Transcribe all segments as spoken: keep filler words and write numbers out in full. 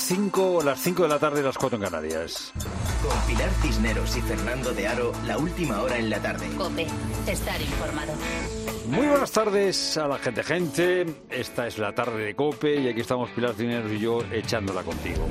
cinco, las cinco de la tarde, las cuatro en Canarias. Con Pilar Cisneros y Fernando de Aro, la última hora en la tarde. COPE, estar informado. Muy buenas tardes a la gente, gente. Esta es la tarde de COPE y aquí estamos Pilar Cisneros y yo echándola contigo.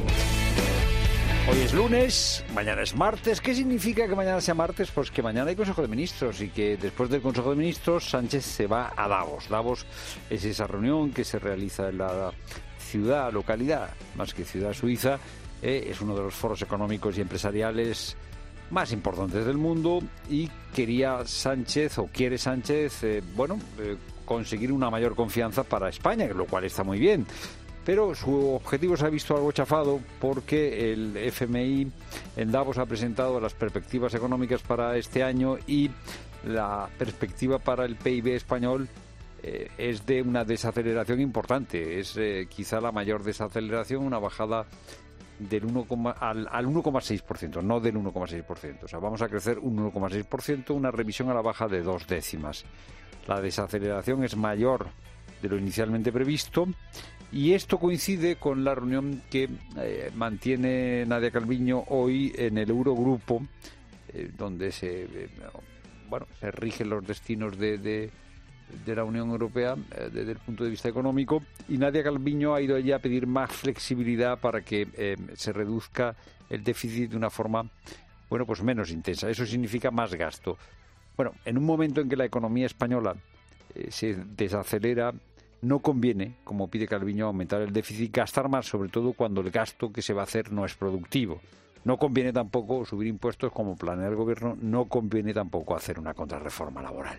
Hoy es lunes, mañana es martes. ¿Qué significa que mañana sea martes? Pues que mañana hay Consejo de Ministros y que después del Consejo de Ministros Sánchez se va a Davos. Davos es esa reunión que se realiza en la ciudad, localidad, más que ciudad suiza. Eh, es uno de los foros económicos y empresariales más importantes del mundo y quería Sánchez, o quiere Sánchez, eh, bueno, eh, conseguir una mayor confianza para España, lo cual está muy bien. Pero su objetivo se ha visto algo chafado porque el F M I en Davos ha presentado las perspectivas económicas para este año y la perspectiva para el P I B español eh, es de una desaceleración importante. Es eh, quizá la mayor desaceleración, una bajada del uno, al, al uno coma seis por ciento, no del uno coma seis por ciento. O sea, vamos a crecer un uno coma seis por ciento, una revisión a la baja de dos décimas. La desaceleración es mayor de lo inicialmente previsto. Y esto coincide con la reunión que eh, mantiene Nadia Calviño hoy en el Eurogrupo, eh, donde se eh, bueno se rigen los destinos de, de, de la Unión Europea eh, desde el punto de vista económico. Y Nadia Calviño ha ido allí a pedir más flexibilidad para que eh, se reduzca el déficit de una forma bueno pues menos intensa. Eso significa más gasto. Bueno, en un momento en que la economía española eh, se desacelera, no conviene, como pide Calviño, aumentar el déficit, gastar más, sobre todo cuando el gasto que se va a hacer no es productivo. No conviene tampoco subir impuestos como planea el gobierno, no conviene tampoco hacer una contrarreforma laboral.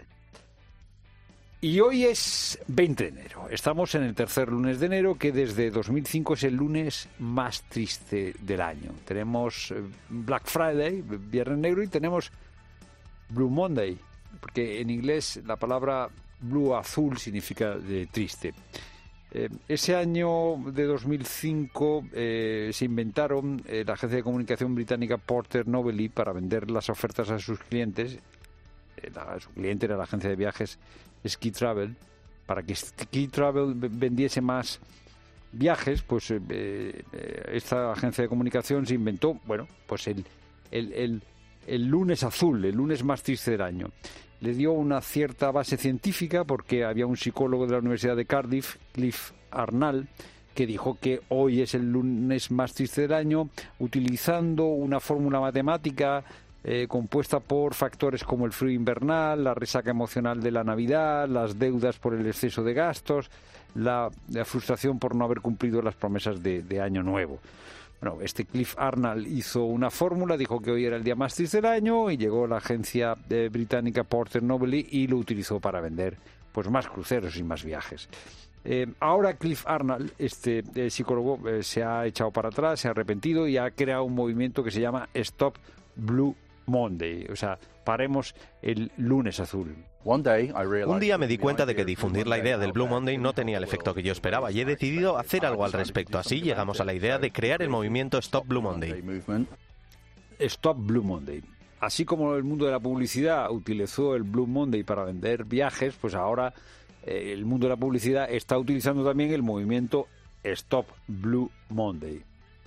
Y hoy es veinte de enero. Estamos en el tercer lunes de enero, que desde dos mil cinco es el lunes más triste del año. Tenemos Black Friday, Viernes Negro, y tenemos Blue Monday, porque en inglés la palabra blue, azul, significa de triste. Eh, ese año de dos mil cinco eh, se inventaron eh, la agencia de comunicación británica Porter Novelty para vender las ofertas a sus clientes. Eh, la, su cliente era la agencia de viajes Ski Travel. Para que Ski Travel vendiese más viajes, pues eh, eh, esta agencia de comunicación se inventó, bueno, pues el, el, el, el lunes azul, el lunes más triste del año. Le dio una cierta base científica porque había un psicólogo de la Universidad de Cardiff, Cliff Arnall, que dijo que hoy es el lunes más triste del año, utilizando una fórmula matemática eh, compuesta por factores como el frío invernal, la resaca emocional de la Navidad, las deudas por el exceso de gastos, la, la frustración por no haber cumplido las promesas de, de Año Nuevo. Bueno, este Cliff Arnall hizo una fórmula, dijo que hoy era el día más triste del año y llegó la agencia eh, británica Porter Novelty y lo utilizó para vender pues más cruceros y más viajes. Eh, ahora Cliff Arnall, este eh, psicólogo, eh, se ha echado para atrás, se ha arrepentido y ha creado un movimiento que se llama Stop Blue Monday, o sea, paremos el lunes azul. Un día me di cuenta de que difundir la idea del Blue Monday no tenía el efecto que yo esperaba y he decidido hacer algo al respecto. Así llegamos a la idea de crear el movimiento Stop Blue Monday. Stop Blue Monday. Así como el mundo de la publicidad utilizó el Blue Monday para vender viajes, pues ahora eh, el mundo de la publicidad está utilizando también el movimiento Stop Blue Monday.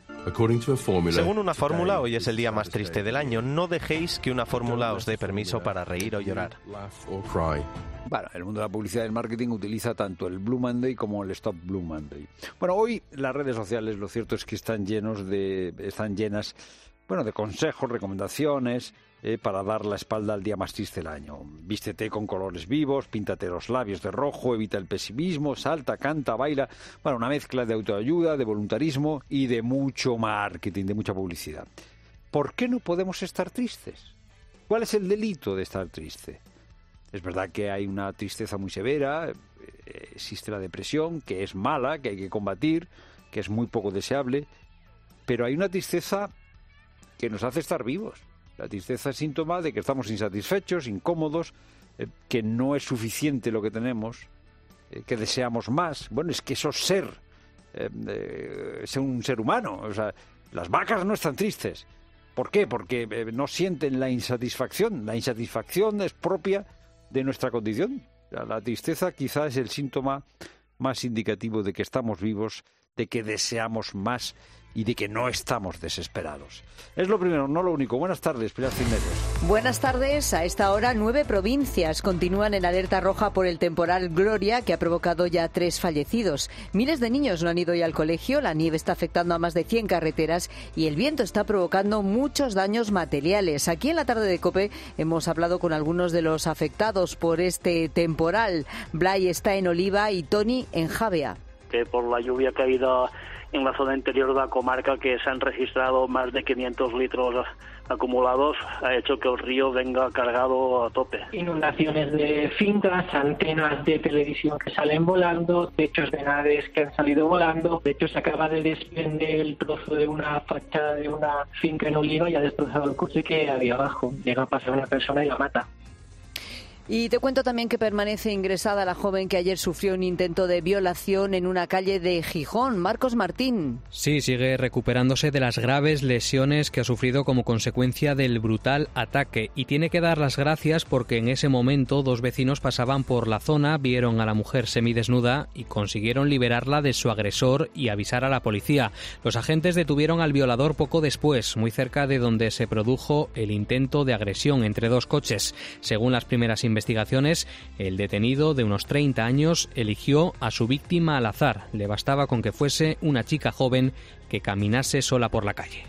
Según una fórmula, hoy es el día más triste del año. No dejéis que una fórmula os dé permiso para reír o llorar. Bueno, el mundo de la publicidad y el marketing utiliza tanto el Blue Monday como el Stop Blue Monday. Bueno, hoy las redes sociales, lo cierto es que están llenos de, están llenas, bueno, de consejos, recomendaciones eh, para dar la espalda al día más triste del año. Vístete con colores vivos, píntate los labios de rojo, evita el pesimismo, salta, canta, baila. Bueno, una mezcla de autoayuda, de voluntarismo y de mucho marketing, de mucha publicidad. ¿Por qué no podemos estar tristes? ¿Cuál es el delito de estar triste? Es verdad que hay una tristeza muy severa, existe la depresión, que es mala, que hay que combatir, que es muy poco deseable, pero hay una tristeza que nos hace estar vivos. La tristeza es síntoma de que estamos insatisfechos, incómodos, eh, que no es suficiente lo que tenemos, eh, que deseamos más. Bueno, es que eso es ser, eh, eh, ser un ser humano. O sea, las vacas no están tristes. ¿Por qué? Porque eh, no sienten la insatisfacción. La insatisfacción es propia de nuestra condición. La, la tristeza quizás es el síntoma más indicativo de que estamos vivos, de que deseamos más y de que no estamos desesperados. Es lo primero, no lo único. Buenas tardes, Pilar Cisneros. Buenas tardes. A esta hora, nueve provincias continúan en alerta roja por el temporal Gloria, que ha provocado ya tres fallecidos. Miles de niños no han ido hoy al colegio, la nieve está afectando a más de cien carreteras y el viento está provocando muchos daños materiales. Aquí en la tarde de COPE hemos hablado con algunos de los afectados por este temporal. Blay está en Oliva y Toni en Javea. Que por la lluvia caída en la zona interior de la comarca, que se han registrado más de quinientos litros acumulados, ha hecho que el río venga cargado a tope. Inundaciones de fincas, antenas de televisión que salen volando, techos de naves que han salido volando. De hecho, se acaba de desprender el trozo de una fachada de una finca en Oliva y ha destrozado el coche que había abajo. Llega a pasar una persona y la mata. Y te cuento también que permanece ingresada la joven que ayer sufrió un intento de violación en una calle de Gijón. Marcos Martín. Sí, sigue recuperándose de las graves lesiones que ha sufrido como consecuencia del brutal ataque. Y tiene que dar las gracias porque en ese momento dos vecinos pasaban por la zona, vieron a la mujer semidesnuda y consiguieron liberarla de su agresor y avisar a la policía. Los agentes detuvieron al violador poco después, muy cerca de donde se produjo el intento de agresión entre dos coches. Según las primeras investigaciones, investigaciones, el detenido de unos treinta años eligió a su víctima al azar. Le bastaba con que fuese una chica joven que caminase sola por la calle.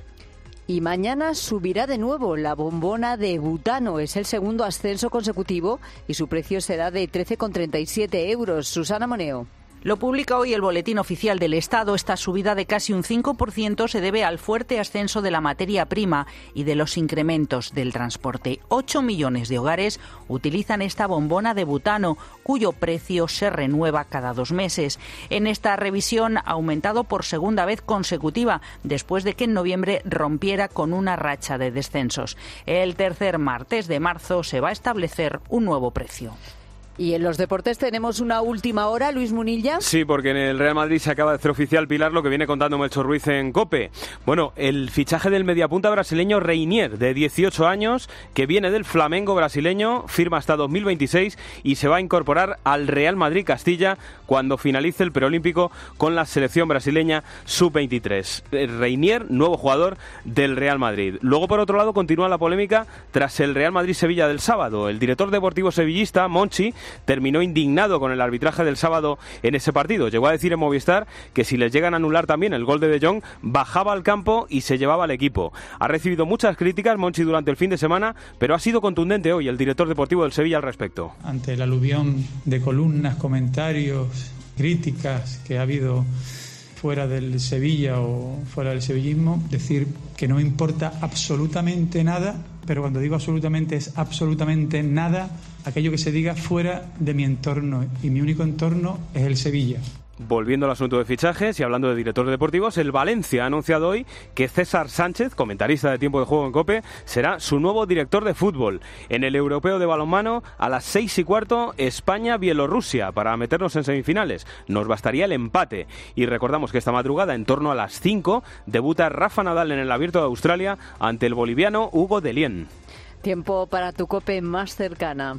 Y mañana subirá de nuevo la bombona de butano. Es el segundo ascenso consecutivo y su precio será de trece con treinta y siete euros. Susana Moneo. Lo publica hoy el Boletín Oficial del Estado. Esta subida de casi un cinco por ciento se debe al fuerte ascenso de la materia prima y de los incrementos del transporte. Ocho millones de hogares utilizan esta bombona de butano, cuyo precio se renueva cada dos meses. En esta revisión ha aumentado por segunda vez consecutiva, después de que en noviembre rompiera con una racha de descensos. El tercer martes de marzo se va a establecer un nuevo precio. Y en los deportes tenemos una última hora, Luis Munilla. Sí, porque en el Real Madrid se acaba de hacer oficial, Pilar, lo que viene contando Melchor Ruiz en COPE. Bueno, el fichaje del mediapunta brasileño Reinier, de dieciocho años, que viene del Flamengo brasileño, firma hasta dos mil veintiséis y se va a incorporar al Real Madrid Castilla cuando finalice el preolímpico con la selección brasileña sub veintitrés. Reinier, nuevo jugador del Real Madrid. Luego, por otro lado, continúa la polémica tras el Real Madrid-Sevilla del sábado. El director deportivo sevillista, Monchi, terminó indignado con el arbitraje del sábado en ese partido. Llegó a decir en Movistar que si les llegan a anular también el gol de De Jong, bajaba al campo y se llevaba al equipo. Ha recibido muchas críticas Monchi durante el fin de semana, pero ha sido contundente hoy el director deportivo del Sevilla al respecto. Ante el aluvión de columnas, comentarios, críticas que ha habido fuera del Sevilla o fuera del sevillismo, decir que no me importa absolutamente nada, pero cuando digo absolutamente es absolutamente nada aquello que se diga fuera de mi entorno, y mi único entorno es el Sevilla. Volviendo al asunto de fichajes y hablando de directores deportivos, el Valencia ha anunciado hoy que César Sánchez, comentarista de Tiempo de Juego en COPE, será su nuevo director de fútbol. En el Europeo de Balonmano, a las seis y cuarto, España-Bielorrusia, para meternos en semifinales. Nos bastaría el empate. Y recordamos que esta madrugada, en torno a las cinco, debuta Rafa Nadal en el Abierto de Australia ante el boliviano Hugo Dellien. Tiempo para tu COPE más cercana.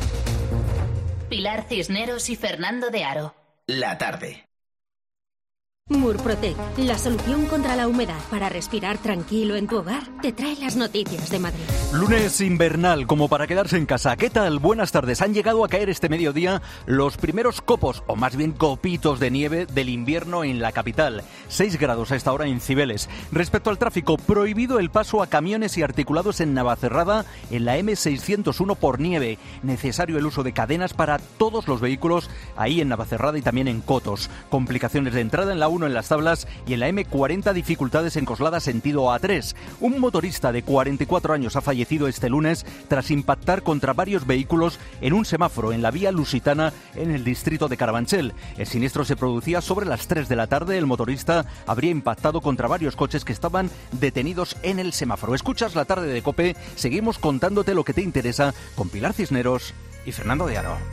Pilar Cisneros y Fernando de Aro. La tarde. Murprotec, la solución contra la humedad para respirar tranquilo en tu hogar, te trae las noticias de Madrid. Lunes invernal, como para quedarse en casa. ¿Qué tal? Buenas tardes. Han llegado a caer este mediodía los primeros copos, o más bien copitos de nieve del invierno en la capital. seis grados a esta hora en Cibeles. Respecto al tráfico, prohibido el paso a camiones y articulados en Navacerrada en la eme seiscientos uno por nieve. Necesario el uso de cadenas para todos los vehículos ahí en Navacerrada y también en Cotos. Complicaciones de entrada en la uno en Las Tablas y en la eme cuarenta dificultades en Coslada sentido a tres. Un motorista de cuarenta y cuatro años ha fallecido este lunes tras impactar contra varios vehículos en un semáforo en la vía Lusitana en el distrito de Carabanchel. El siniestro se producía sobre las tres de la tarde. El motorista habría impactado contra varios coches que estaban detenidos en el semáforo. Escuchas La Tarde de COPE. Seguimos contándote lo que te interesa con Pilar Cisneros y Fernando de Aro.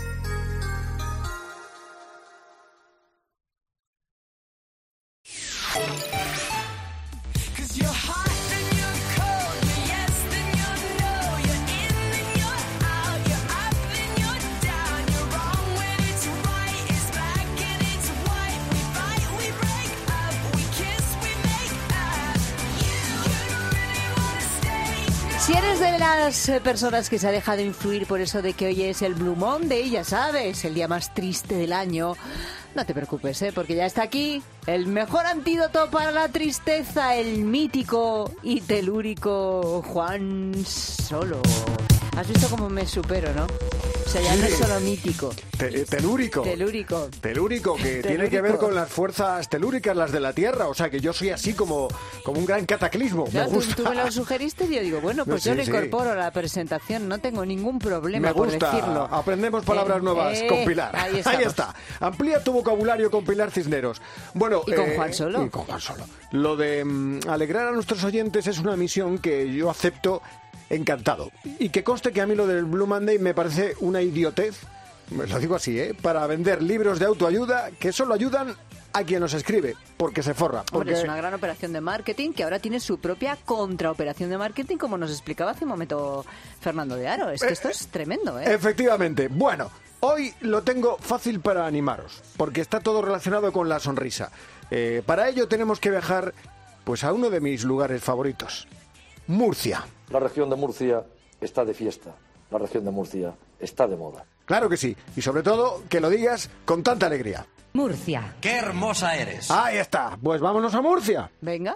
Si eres de las eh, personas que se ha dejado influir por eso de que hoy es el Blue Monday, ya sabes, el día más triste del año, no te preocupes, ¿eh? Porque ya está aquí el mejor antídoto para la tristeza, el mítico y telúrico Juan Solo. ¿Has visto cómo me supero, no? O sea, ya no es solo mítico. Te, telúrico. Telúrico. Telúrico, que telúrico. Tiene que ver con las fuerzas telúricas, las de la Tierra. O sea, que yo soy así como, como un gran cataclismo. Claro, me gusta. Tú, tú me lo sugeriste y yo digo, bueno, pues no, sí, yo lo incorporo sí. a la presentación. No tengo ningún problema me gusta. por decirlo. Aprendemos palabras eh, nuevas eh, con Pilar. Ahí, ahí está. Amplía tu vocabulario con Pilar Cisneros. Bueno, ¿Y con eh, Juan Solo? Y con Juan Solo. Lo de um, alegrar a nuestros oyentes es una misión que yo acepto encantado. Y que conste que a mí lo del Blue Monday me parece una idiotez, lo digo así, ¿eh? Para vender libros de autoayuda que solo ayudan a quien los escribe, porque se forra. Porque... Hombre, es una gran operación de marketing que ahora tiene su propia contraoperación de marketing, como nos explicaba hace un momento Fernando de Aro. Es que eh, esto es tremendo, ¿eh? Efectivamente. Bueno, hoy lo tengo fácil para animaros, porque está todo relacionado con la sonrisa. Eh, para ello tenemos que viajar pues a uno de mis lugares favoritos, Murcia. La región de Murcia está de fiesta. La región de Murcia está de moda. Claro que sí. Y sobre todo, que lo digas con tanta alegría. Murcia. ¡Qué hermosa eres! Ahí está. Pues vámonos a Murcia. Venga.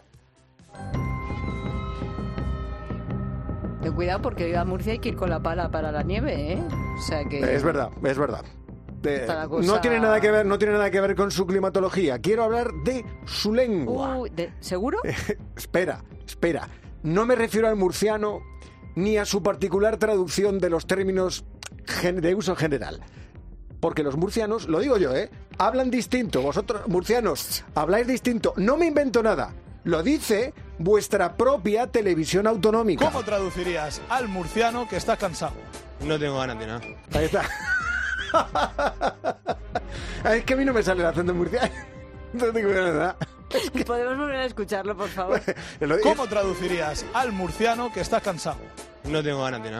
Ten cuidado porque a Murcia hay que ir con la pala para la nieve, ¿eh? O sea que... Es verdad, es verdad. De, cosa... No tiene nada que ver, no tiene nada que ver con su climatología. Quiero hablar de su lengua. Uh, de... ¿Seguro? espera, espera. No me refiero al murciano ni a su particular traducción de los términos de uso general. Porque los murcianos, lo digo yo, ¿eh? Hablan distinto. Vosotros, murcianos, habláis distinto. No me invento nada. Lo dice vuestra propia televisión autonómica. ¿Cómo traducirías al murciano que está cansado? No tengo ganas de nada. Ahí está. Es que a mí no me sale el acento murciano. No tengo ganas de nada. Es que... ¿Podemos volver a escucharlo, por favor? ¿Cómo traducirías al murciano que está cansado? No tengo ganas de nada.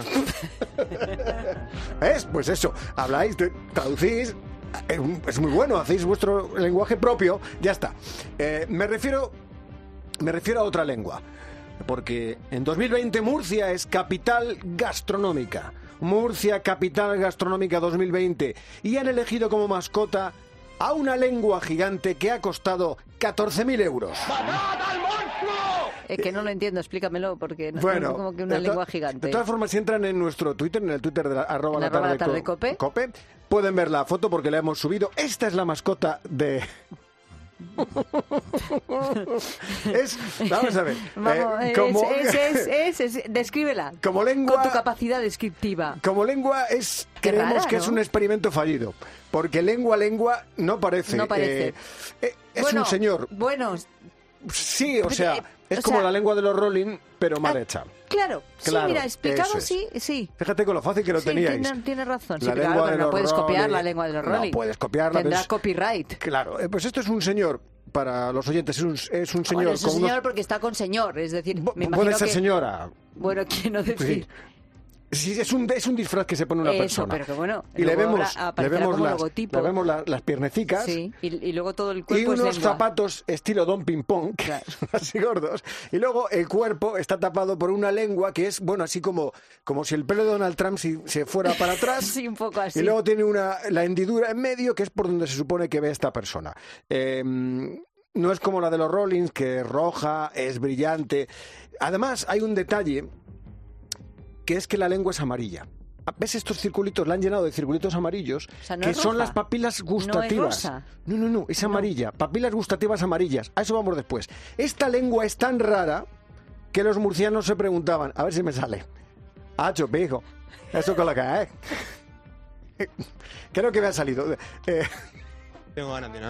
¿Ves? Pues eso, habláis, traducís, es muy bueno, hacéis vuestro lenguaje propio, ya está. Eh, me refiero, me refiero a otra lengua, porque en dos mil veinte Murcia es capital gastronómica. Murcia, capital gastronómica dos mil veinte. Y han elegido como mascota a una lengua gigante que ha costado catorce mil euros. ¡Matad al monstruo! Es que no lo entiendo, explícamelo, porque no bueno, es como que una lengua gigante. De todas formas, si entran en nuestro Twitter, en el Twitter de la, arroba, la arroba tarde, la tarde cope. cope, pueden ver la foto porque la hemos subido. Esta es la mascota de... es, vamos a ver, vamos, eh, como, es, es, es, es, es, descríbela como lengua, con tu capacidad descriptiva. Como lengua es, creemos rara, que ¿no? es un experimento fallido, porque lengua lengua no parece. No parece. Eh, eh, es bueno, un señor. Bueno. Sí, o porque, sea, es o como sea, la lengua de los Rolling, pero mal hecha. Claro, claro, sí, mira, explicado, es. sí, sí. Fíjate con lo fácil que lo sí, teníais. Tiene, tiene razón, sí, la pero, lengua claro, de pero no puedes Rolling, copiar la lengua de los Rolling. No puedes copiarla. Tendrá ves, copyright. Claro, eh, pues esto es un señor, para los oyentes, es un, es un señor. Bueno, es un con señor unos... porque está con señor, es decir, me imagino puede ser que... señora. Bueno, quiero no decir... Sí. Sí, es un, es un disfraz que se pone una Eso, persona. pero que bueno, y le vemos, le vemos, como las, logotipo. le vemos la, las piernecicas. Sí, y, y luego todo el cuerpo y unos es lengua. zapatos estilo Don Ping Pong, claro. Así gordos. Y luego el cuerpo está tapado por una lengua que es, bueno, así como, como si el pelo de Donald Trump si, se fuera para atrás. Sí, un poco así. Y luego tiene una, la hendidura en medio, que es por donde se supone que ve esta persona. Eh, no es como la de los Rollins, que es roja, es brillante. Además, hay un detalle, que es que la lengua es amarilla. ¿Ves estos circulitos? La han llenado de circulitos amarillos, o sea, no que es son roja. las papilas gustativas. No es rosa. No, no, no, es amarilla. No. Papilas gustativas amarillas. A eso vamos después. Esta lengua es tan rara que los murcianos se preguntaban, a ver si me sale. Ah, chupijo. Eso con la que es. Creo que me ha salido. Eh... Tengo ganas de nada.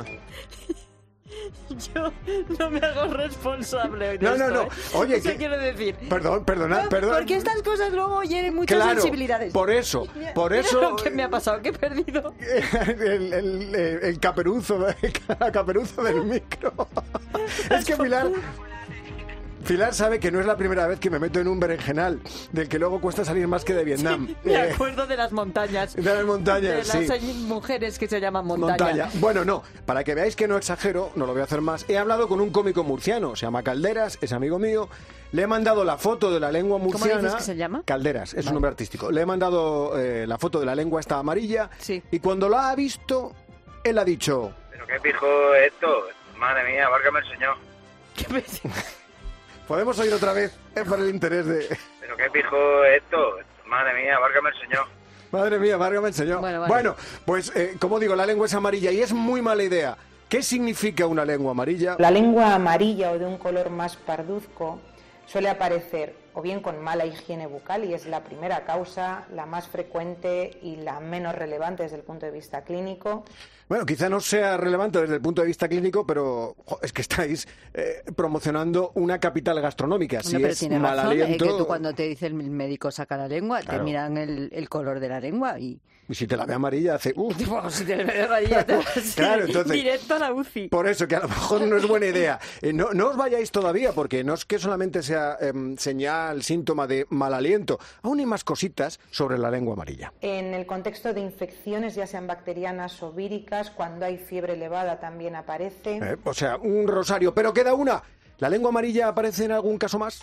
Yo no me hago responsable de no, esto, no, no. ¿eh? Oye, eso que... quiero decir. Perdón, perdonad, no, perdón. Porque estas cosas luego hieren muchas claro, sensibilidades. Por eso, por Mira eso. Lo que me ha pasado, que he perdido. El, el, el, el caperuzo, el caperuzo del micro. Es que Pilar. Pilar sabe que no es la primera vez que me meto en un berenjenal, del que luego cuesta salir más que de Vietnam. Sí, me eh, acuerdo de las montañas. De las montañas, de las sí. mujeres que se llaman montaña. montaña. Bueno, no, para que veáis que no exagero, no lo voy a hacer más. He hablado con un cómico murciano, se llama Calderas, es amigo mío. Le he mandado la foto de la lengua murciana. ¿Cómo dices que se llama? Calderas, es vale. un nombre artístico. Le he mandado eh, la foto de la lengua esta amarilla. Sí. Y cuando la ha visto, él ha dicho... ¿Pero qué pijo es esto? Madre mía, válgame el señor. ¿Qué Podemos oír otra vez, eh, por el interés de... ¿Pero qué pijo es esto? Madre mía, válgame el señor. Madre mía, válgame el señor. Bueno, vale. bueno pues, eh, como digo, la lengua es amarilla y es muy mala idea. ¿Qué significa una lengua amarilla? La lengua amarilla o de un color más parduzco suele aparecer o bien con mala higiene bucal, y es la primera causa, la más frecuente y la menos relevante desde el punto de vista clínico. Bueno, quizá no sea relevante desde el punto de vista clínico, pero jo, es que estáis eh, promocionando una capital gastronómica. Si no, pero es tiene mal razón, aliento... eh, que tú cuando te dice el médico saca la lengua, Claro. te miran el, el color de la lengua y... Y si te la ve amarilla, hace... Uh. Bueno, si te la ve amarilla, te vas Claro, entonces... directo a la U C I. Por eso, que a lo mejor no es buena idea. Eh, no, no os vayáis todavía, porque no es que solamente sea eh, señal, síntoma de mal aliento. Aún hay más cositas sobre la lengua amarilla. En el contexto de infecciones, ya sean bacterianas o víricas, cuando hay fiebre elevada también aparece. Eh, o sea, un rosario. Pero queda una. ¿La lengua amarilla aparece en algún caso más?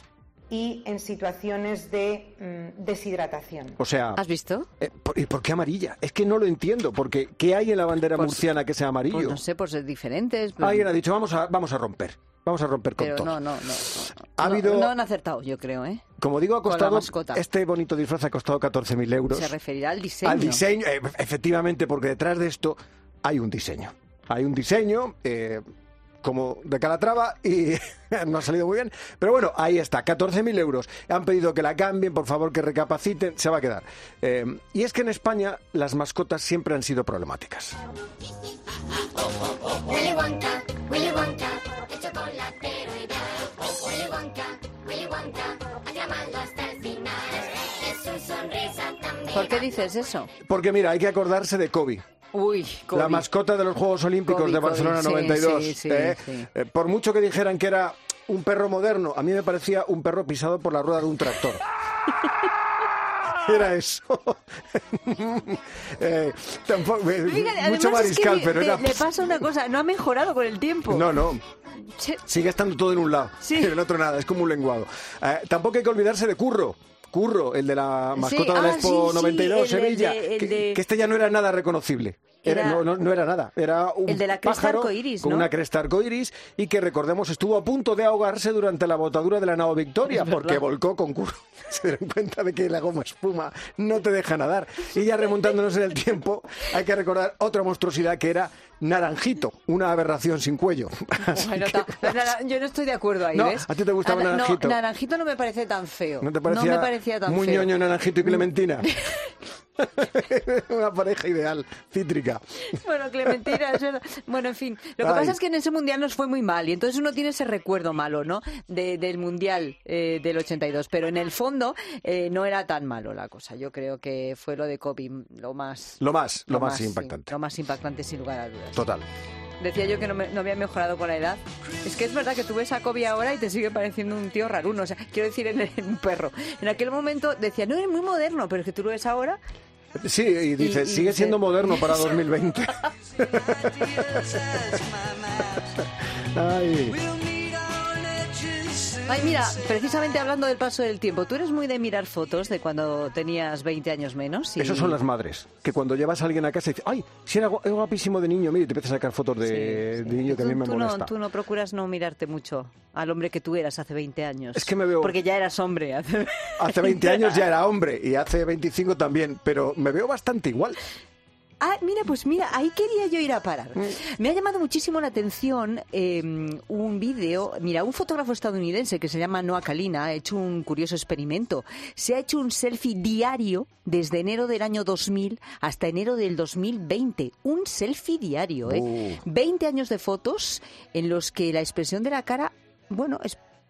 Y en situaciones de mm, deshidratación. O sea... ¿Has visto? Eh, por, ¿Y por qué amarilla? Es que no lo entiendo, porque ¿qué hay en la bandera Pues- murciana que sea amarillo? Pues no sé, por ser diferentes. pero- Alguien ha dicho, vamos a, vamos a romper. Vamos a romper con Pero todo. no, no, no. no, Ha no, habido- no han acertado, yo creo, ¿eh? Como digo, ha Con la costado... mascota. Este bonito disfraz ha costado catorce mil euros. Se referirá al diseño. Al diseño, eh, efectivamente, porque detrás de esto hay un diseño. Hay un diseño, eh, como de Calatrava, y no ha salido muy bien. Pero bueno, ahí está, catorce mil euros. Han pedido que la cambien, por favor, que recapaciten, se va a quedar. Eh, y es que en España las mascotas siempre han sido problemáticas. Willy Wonka, Willy Wonka, el chocolatero ideal. Willy Wonka, Willy Wonka, a llamarlo hasta el final. Es su sonrisa también. ¿Por qué dices eso? Porque mira, hay que acordarse de Kobe. Uy, Kobe. La mascota de los Juegos Olímpicos Kobe, de Barcelona Kobe, sí, noventa y dos. sí, sí, ¿eh? sí. Eh, por mucho que dijeran que era un perro moderno, a mí me parecía un perro pisado por la rueda de un tractor. Era eso. eh, tampoco, eh, Fíjate, mucho además es que mariscal, le, pero le- era... le pasa una cosa, no ha mejorado con el tiempo. No, no. Sí. Sigue estando todo en un lado Sí. y en el otro nada, es como un lenguado. Eh, tampoco hay que olvidarse de Curro. Curro, el de la mascota Sí, de la ah, Expo sí, noventa y dos, sí, el de- Sevilla. el de- el que, de- que este ya no era nada reconocible. Era, Era- no, no, no era nada. Era un El de la cresta pájaro arcoíris, con ¿no? una cresta arcoíris y que, recordemos, estuvo a punto de ahogarse durante la botadura de la nao Victoria Es porque verdad. volcó con Curro. Se dieron cuenta de que la goma espuma no te deja nadar. Y ya remontándonos en el tiempo, hay que recordar otra monstruosidad que era Naranjito, una aberración sin cuello. Así Bueno, que- ta- nara- yo no estoy de acuerdo ahí, No, ¿ves? ¿a ti te gustaba Ah, no, Naranjito? Naranjito no me parece tan feo. ¿No te parecía, no me parecía tan muy feo. ñoño Naranjito y Clementina? Una pareja ideal, cítrica. Bueno, Clementina, es verdad. Bueno, en fin. Lo que Ay. pasa es que en ese mundial nos fue muy mal y entonces uno tiene ese recuerdo malo, ¿no? De- del mundial eh, del ochenta y dos. Pero en el fondo eh, no era tan malo la cosa. Yo creo que fue lo de Kobe lo más... Lo más, lo, más, sí, impactante. lo más impactante, sin lugar a dudas. Total. Decía yo que no, me- no había mejorado con la edad. Es que es verdad que tú ves a Kobe ahora y te sigue pareciendo un tío raruno. O sea, quiero decir, en, en un perro. En aquel momento decía, no, eres muy moderno, pero es que tú lo ves ahora... Sí, y dice, Y- y sigue dice- siendo moderno para dos mil veinte. Ay. Ay, mira, precisamente hablando del paso del tiempo, tú eres muy de mirar fotos de cuando tenías veinte años menos. Y... Esas son las madres, que cuando llevas a alguien a casa y dices, ay, si era gu- era guapísimo de niño, mira, y te empiezas a sacar fotos de, Sí, sí. de niño que a mí Tú- me tú molesta. No, tú no procuras no mirarte mucho al hombre que tú eras hace veinte años. Es que me veo- Porque ya eras hombre. Hace, Hace veinte años ya era hombre y hace veinticinco también, pero me veo bastante igual. Ah, mira, pues mira, ahí quería yo ir a parar. Me ha llamado muchísimo la atención eh, un vídeo. Mira, un fotógrafo estadounidense que se llama Noah Kalina ha hecho un curioso experimento. Se ha hecho un selfie diario desde enero del año dos mil hasta enero del dos mil veinte. Un selfie diario, ¿eh? Oh. veinte años de fotos en los que la expresión de la cara, bueno, es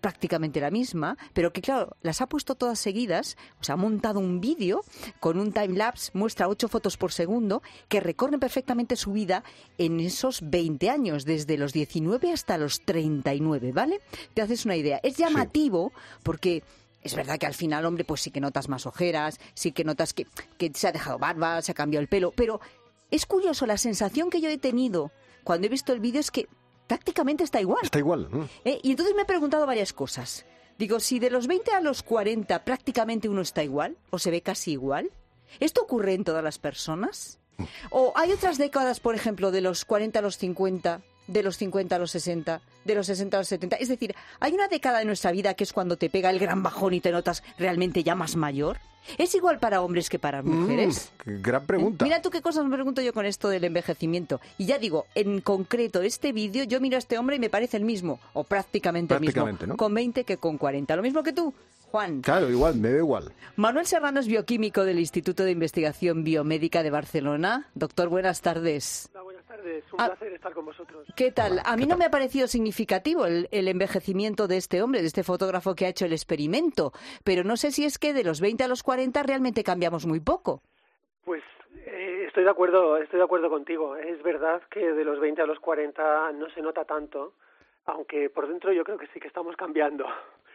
prácticamente la misma, pero que claro, las ha puesto todas seguidas, o sea, ha montado un vídeo con un timelapse, muestra ocho fotos por segundo, que recorren perfectamente su vida en esos veinte años, desde los diecinueve hasta los treinta y nueve, ¿vale? Te haces una idea. Es llamativo sí. porque... Es verdad que al final, hombre, pues sí que notas más ojeras, sí que notas que, que se ha dejado barba, se ha cambiado el pelo, pero es curioso, la sensación que yo he tenido cuando he visto el vídeo es que prácticamente está igual. Está igual. ¿no? ¿Eh? Y entonces me he preguntado varias cosas. Digo, si de los veinte a los cuarenta prácticamente uno está igual, o se ve casi igual, ¿esto ocurre en todas las personas? ¿O hay otras décadas, por ejemplo, de los cuarenta a los cincuenta... de los cincuenta a los sesenta, de los sesenta a los setenta. Es decir, ¿hay una década de nuestra vida que es cuando te pega el gran bajón y te notas realmente ya más mayor? ¿Es igual para hombres que para mujeres? Mm, gran pregunta. ¿Eh? Mira tú qué cosas me pregunto yo con esto del envejecimiento. Y ya digo, en concreto, este vídeo, yo miro a este hombre y me parece el mismo, o prácticamente, prácticamente el mismo, ¿no? con veinte que con cuarenta. Lo mismo que tú, Juan. Claro, igual, me veo igual. Manuel Serrano es bioquímico del Instituto de Investigación Biomédica de Barcelona. Doctor, buenas tardes. Hola, buenas tardes. Un ah, placer estar con vosotros. ¿Qué tal? A mí no me ha parecido significativo el, el envejecimiento de este hombre, de este fotógrafo que ha hecho el experimento, pero no sé si es que de los veinte a los cuarenta realmente cambiamos muy poco. Pues eh, estoy de acuerdo, estoy de acuerdo contigo. Es verdad que de los veinte a los cuarenta no se nota tanto, aunque por dentro yo creo que sí que estamos cambiando.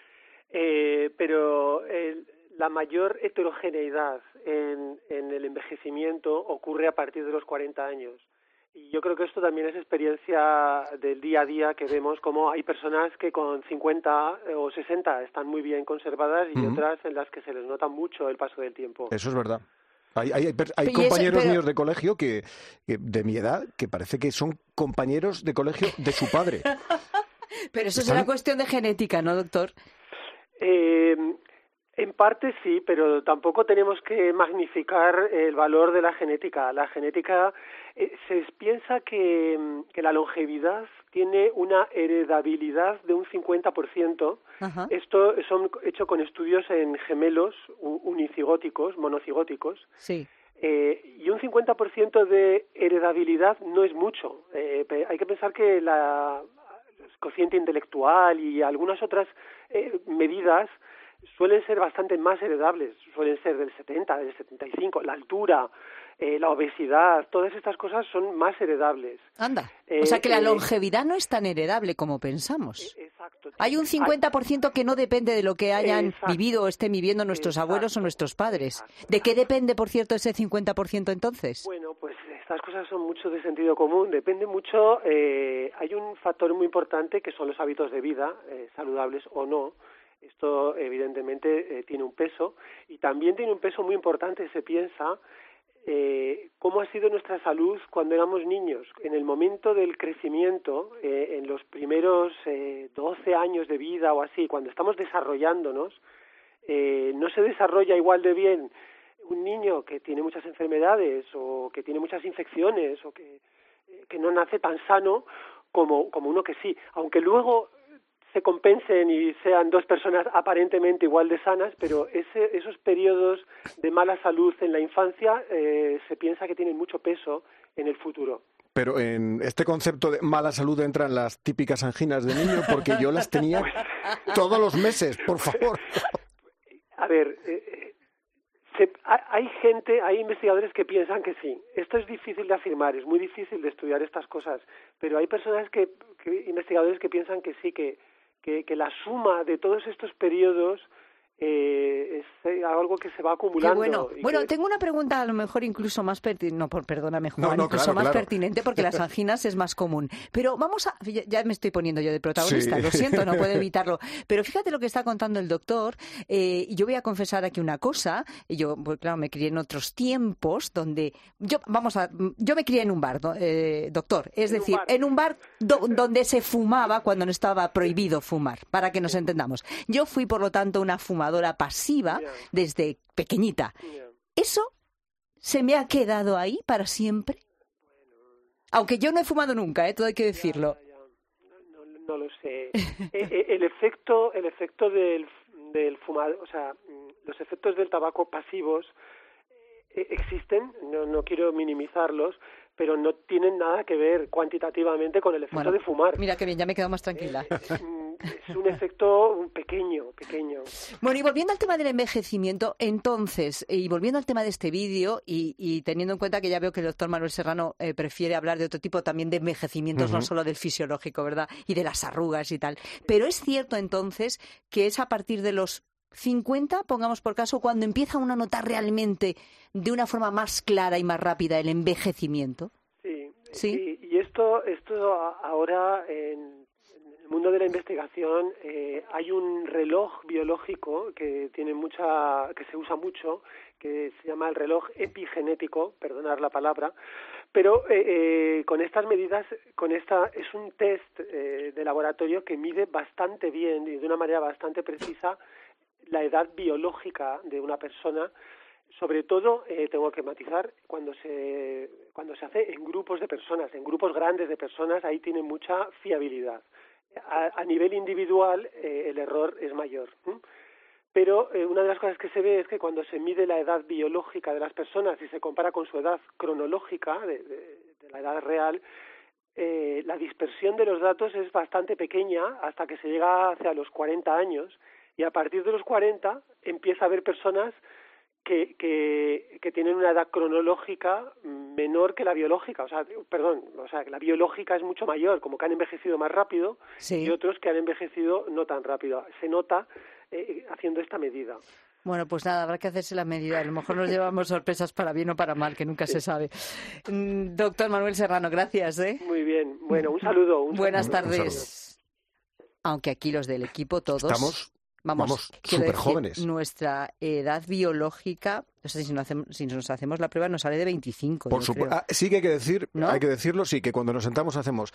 Eh, pero el, la mayor heterogeneidad en, en el envejecimiento ocurre a partir de los cuarenta años. Y yo creo que esto también es experiencia del día a día, que vemos como hay personas que con cincuenta o sesenta están muy bien conservadas y uh-huh. otras en las que se les nota mucho el paso del tiempo. Eso es verdad. Hay, hay, hay compañeros eso, pero... míos de colegio que, que de mi edad que parece que son compañeros de colegio de su padre. Pero eso ¿Están? es una cuestión de genética, ¿no, doctor? Eh, en parte sí, pero tampoco tenemos que magnificar el valor de la genética. La genética, eh, se piensa que, que la longevidad tiene una heredabilidad de un cincuenta por ciento. Ajá. Esto son hecho con estudios en gemelos unicigóticos, monocigóticos. Sí. Eh, y un cincuenta por ciento de heredabilidad no es mucho. Eh, hay que pensar que la el cociente intelectual y algunas otras eh, medidas suelen ser bastante más heredables, suelen ser del setenta, del setenta y cinco, la altura, eh, la obesidad, todas estas cosas son más heredables. Anda, eh, o sea que la longevidad eh, no es tan heredable como pensamos. Exacto. Hay un cincuenta por ciento que no depende de lo que hayan exacto. vivido o estén viviendo nuestros exacto. abuelos o nuestros padres. Exacto. ¿De qué depende, por cierto, ese cincuenta por ciento entonces? Bueno, pues estas cosas son mucho de sentido común, depende mucho, eh, hay un factor muy importante que son los hábitos de vida, eh, saludables o no. Esto evidentemente eh, tiene un peso y también tiene un peso muy importante, se piensa, eh, cómo ha sido nuestra salud cuando éramos niños. En el momento del crecimiento, eh, en los primeros eh, doce años de vida o así, cuando estamos desarrollándonos, eh, no se desarrolla igual de bien un niño que tiene muchas enfermedades o que tiene muchas infecciones o que, eh, que no nace tan sano como, como uno que sí, aunque luego se compensen y sean dos personas aparentemente igual de sanas, pero ese, esos periodos de mala salud en la infancia eh, se piensa que tienen mucho peso en el futuro. Pero en este concepto de mala salud entran las típicas anginas de niño, porque yo las tenía todos los meses, por favor. A ver, eh, se, hay gente, hay investigadores que piensan que sí. Esto es difícil de afirmar, es muy difícil de estudiar estas cosas, pero hay personas que, que investigadores que piensan que sí, que Que, que la suma de todos estos periodos eh, es algo que se va acumulando. Qué bueno, bueno que... tengo una pregunta a lo mejor incluso más pertinente, no, por, perdóname Juan, no, no, incluso claro, más claro. pertinente porque las anginas es más común. Pero vamos a, ya, ya me estoy poniendo yo de protagonista, sí. Lo siento, no puedo evitarlo. Pero fíjate lo que está contando el doctor, eh, y yo voy a confesar aquí una cosa, yo, pues claro, me crié en otros tiempos donde, yo, vamos a, yo me crié en un bar, eh, doctor, es en decir, un bar. en un bar do, donde se fumaba cuando no estaba prohibido fumar, para que nos entendamos. Yo fui, por lo tanto, una fumadora pasiva desde pequeñita. ¿Eso se me ha quedado ahí para siempre? Aunque yo no he fumado nunca, ¿eh? Todo hay que decirlo. Ya, ya, ya. No, no, no lo sé. el efecto, el efecto del, del fumado, o sea, los efectos del tabaco pasivos eh, existen, no, no quiero minimizarlos, pero no tienen nada que ver cuantitativamente con el efecto bueno, de fumar. Mira qué bien, ya me he quedado más tranquila. Eh, es un efecto pequeño, pequeño. Bueno, y volviendo al tema del envejecimiento, entonces, y volviendo al tema de este vídeo, y, y teniendo en cuenta que ya veo que el doctor Manuel Serrano eh, prefiere hablar de otro tipo también de envejecimientos, uh-huh. no solo del fisiológico, ¿verdad? Y de las arrugas y tal. Pero es cierto entonces que es a partir de los cincuenta, pongamos por caso, cuando empieza uno a notar realmente de una forma más clara y más rápida el envejecimiento. Sí, sí. Y, y esto, esto ahora en el mundo de la investigación eh, hay un reloj biológico que tiene mucha, que se usa mucho, que se llama el reloj epigenético, perdonar la palabra, pero eh, eh, con estas medidas, con esta es un test eh, de laboratorio que mide bastante bien y de una manera bastante precisa la edad biológica de una persona. Sobre todo, eh, tengo que matizar, cuando se cuando se hace en grupos de personas, en grupos grandes de personas, ahí tiene mucha fiabilidad. A, a nivel individual, eh, el error es mayor. ¿eh? Pero eh, una de las cosas que se ve es que cuando se mide la edad biológica de las personas y se compara con su edad cronológica, de, de, de la edad real, eh, la dispersión de los datos es bastante pequeña hasta que se llega hacia los cuarenta años, y a partir de los cuarenta empieza a haber personas que, que, que tienen una edad cronológica menor que la biológica, o sea, perdón, o sea, que la biológica es mucho mayor, como que han envejecido más rápido, sí. y otros que han envejecido no tan rápido. Se nota eh, haciendo esta medida. Bueno, pues nada, habrá que hacerse la medida. A lo mejor nos llevamos sorpresas para bien o para mal, que nunca se sabe. Mm, doctor Manuel Serrano, gracias. ¿eh? Muy bien. Bueno, un saludo. Un Buenas saludo. tardes. Aunque aquí los del equipo todos... Estamos... Vamos, Vamos súper jóvenes. Nuestra edad biológica, o sea, si, no hacemos, si nos hacemos la prueba, nos sale de veinticinco. Por supuesto. Ah, sí que hay que decir, ¿no? Hay que decirlo, sí, que cuando nos sentamos hacemos.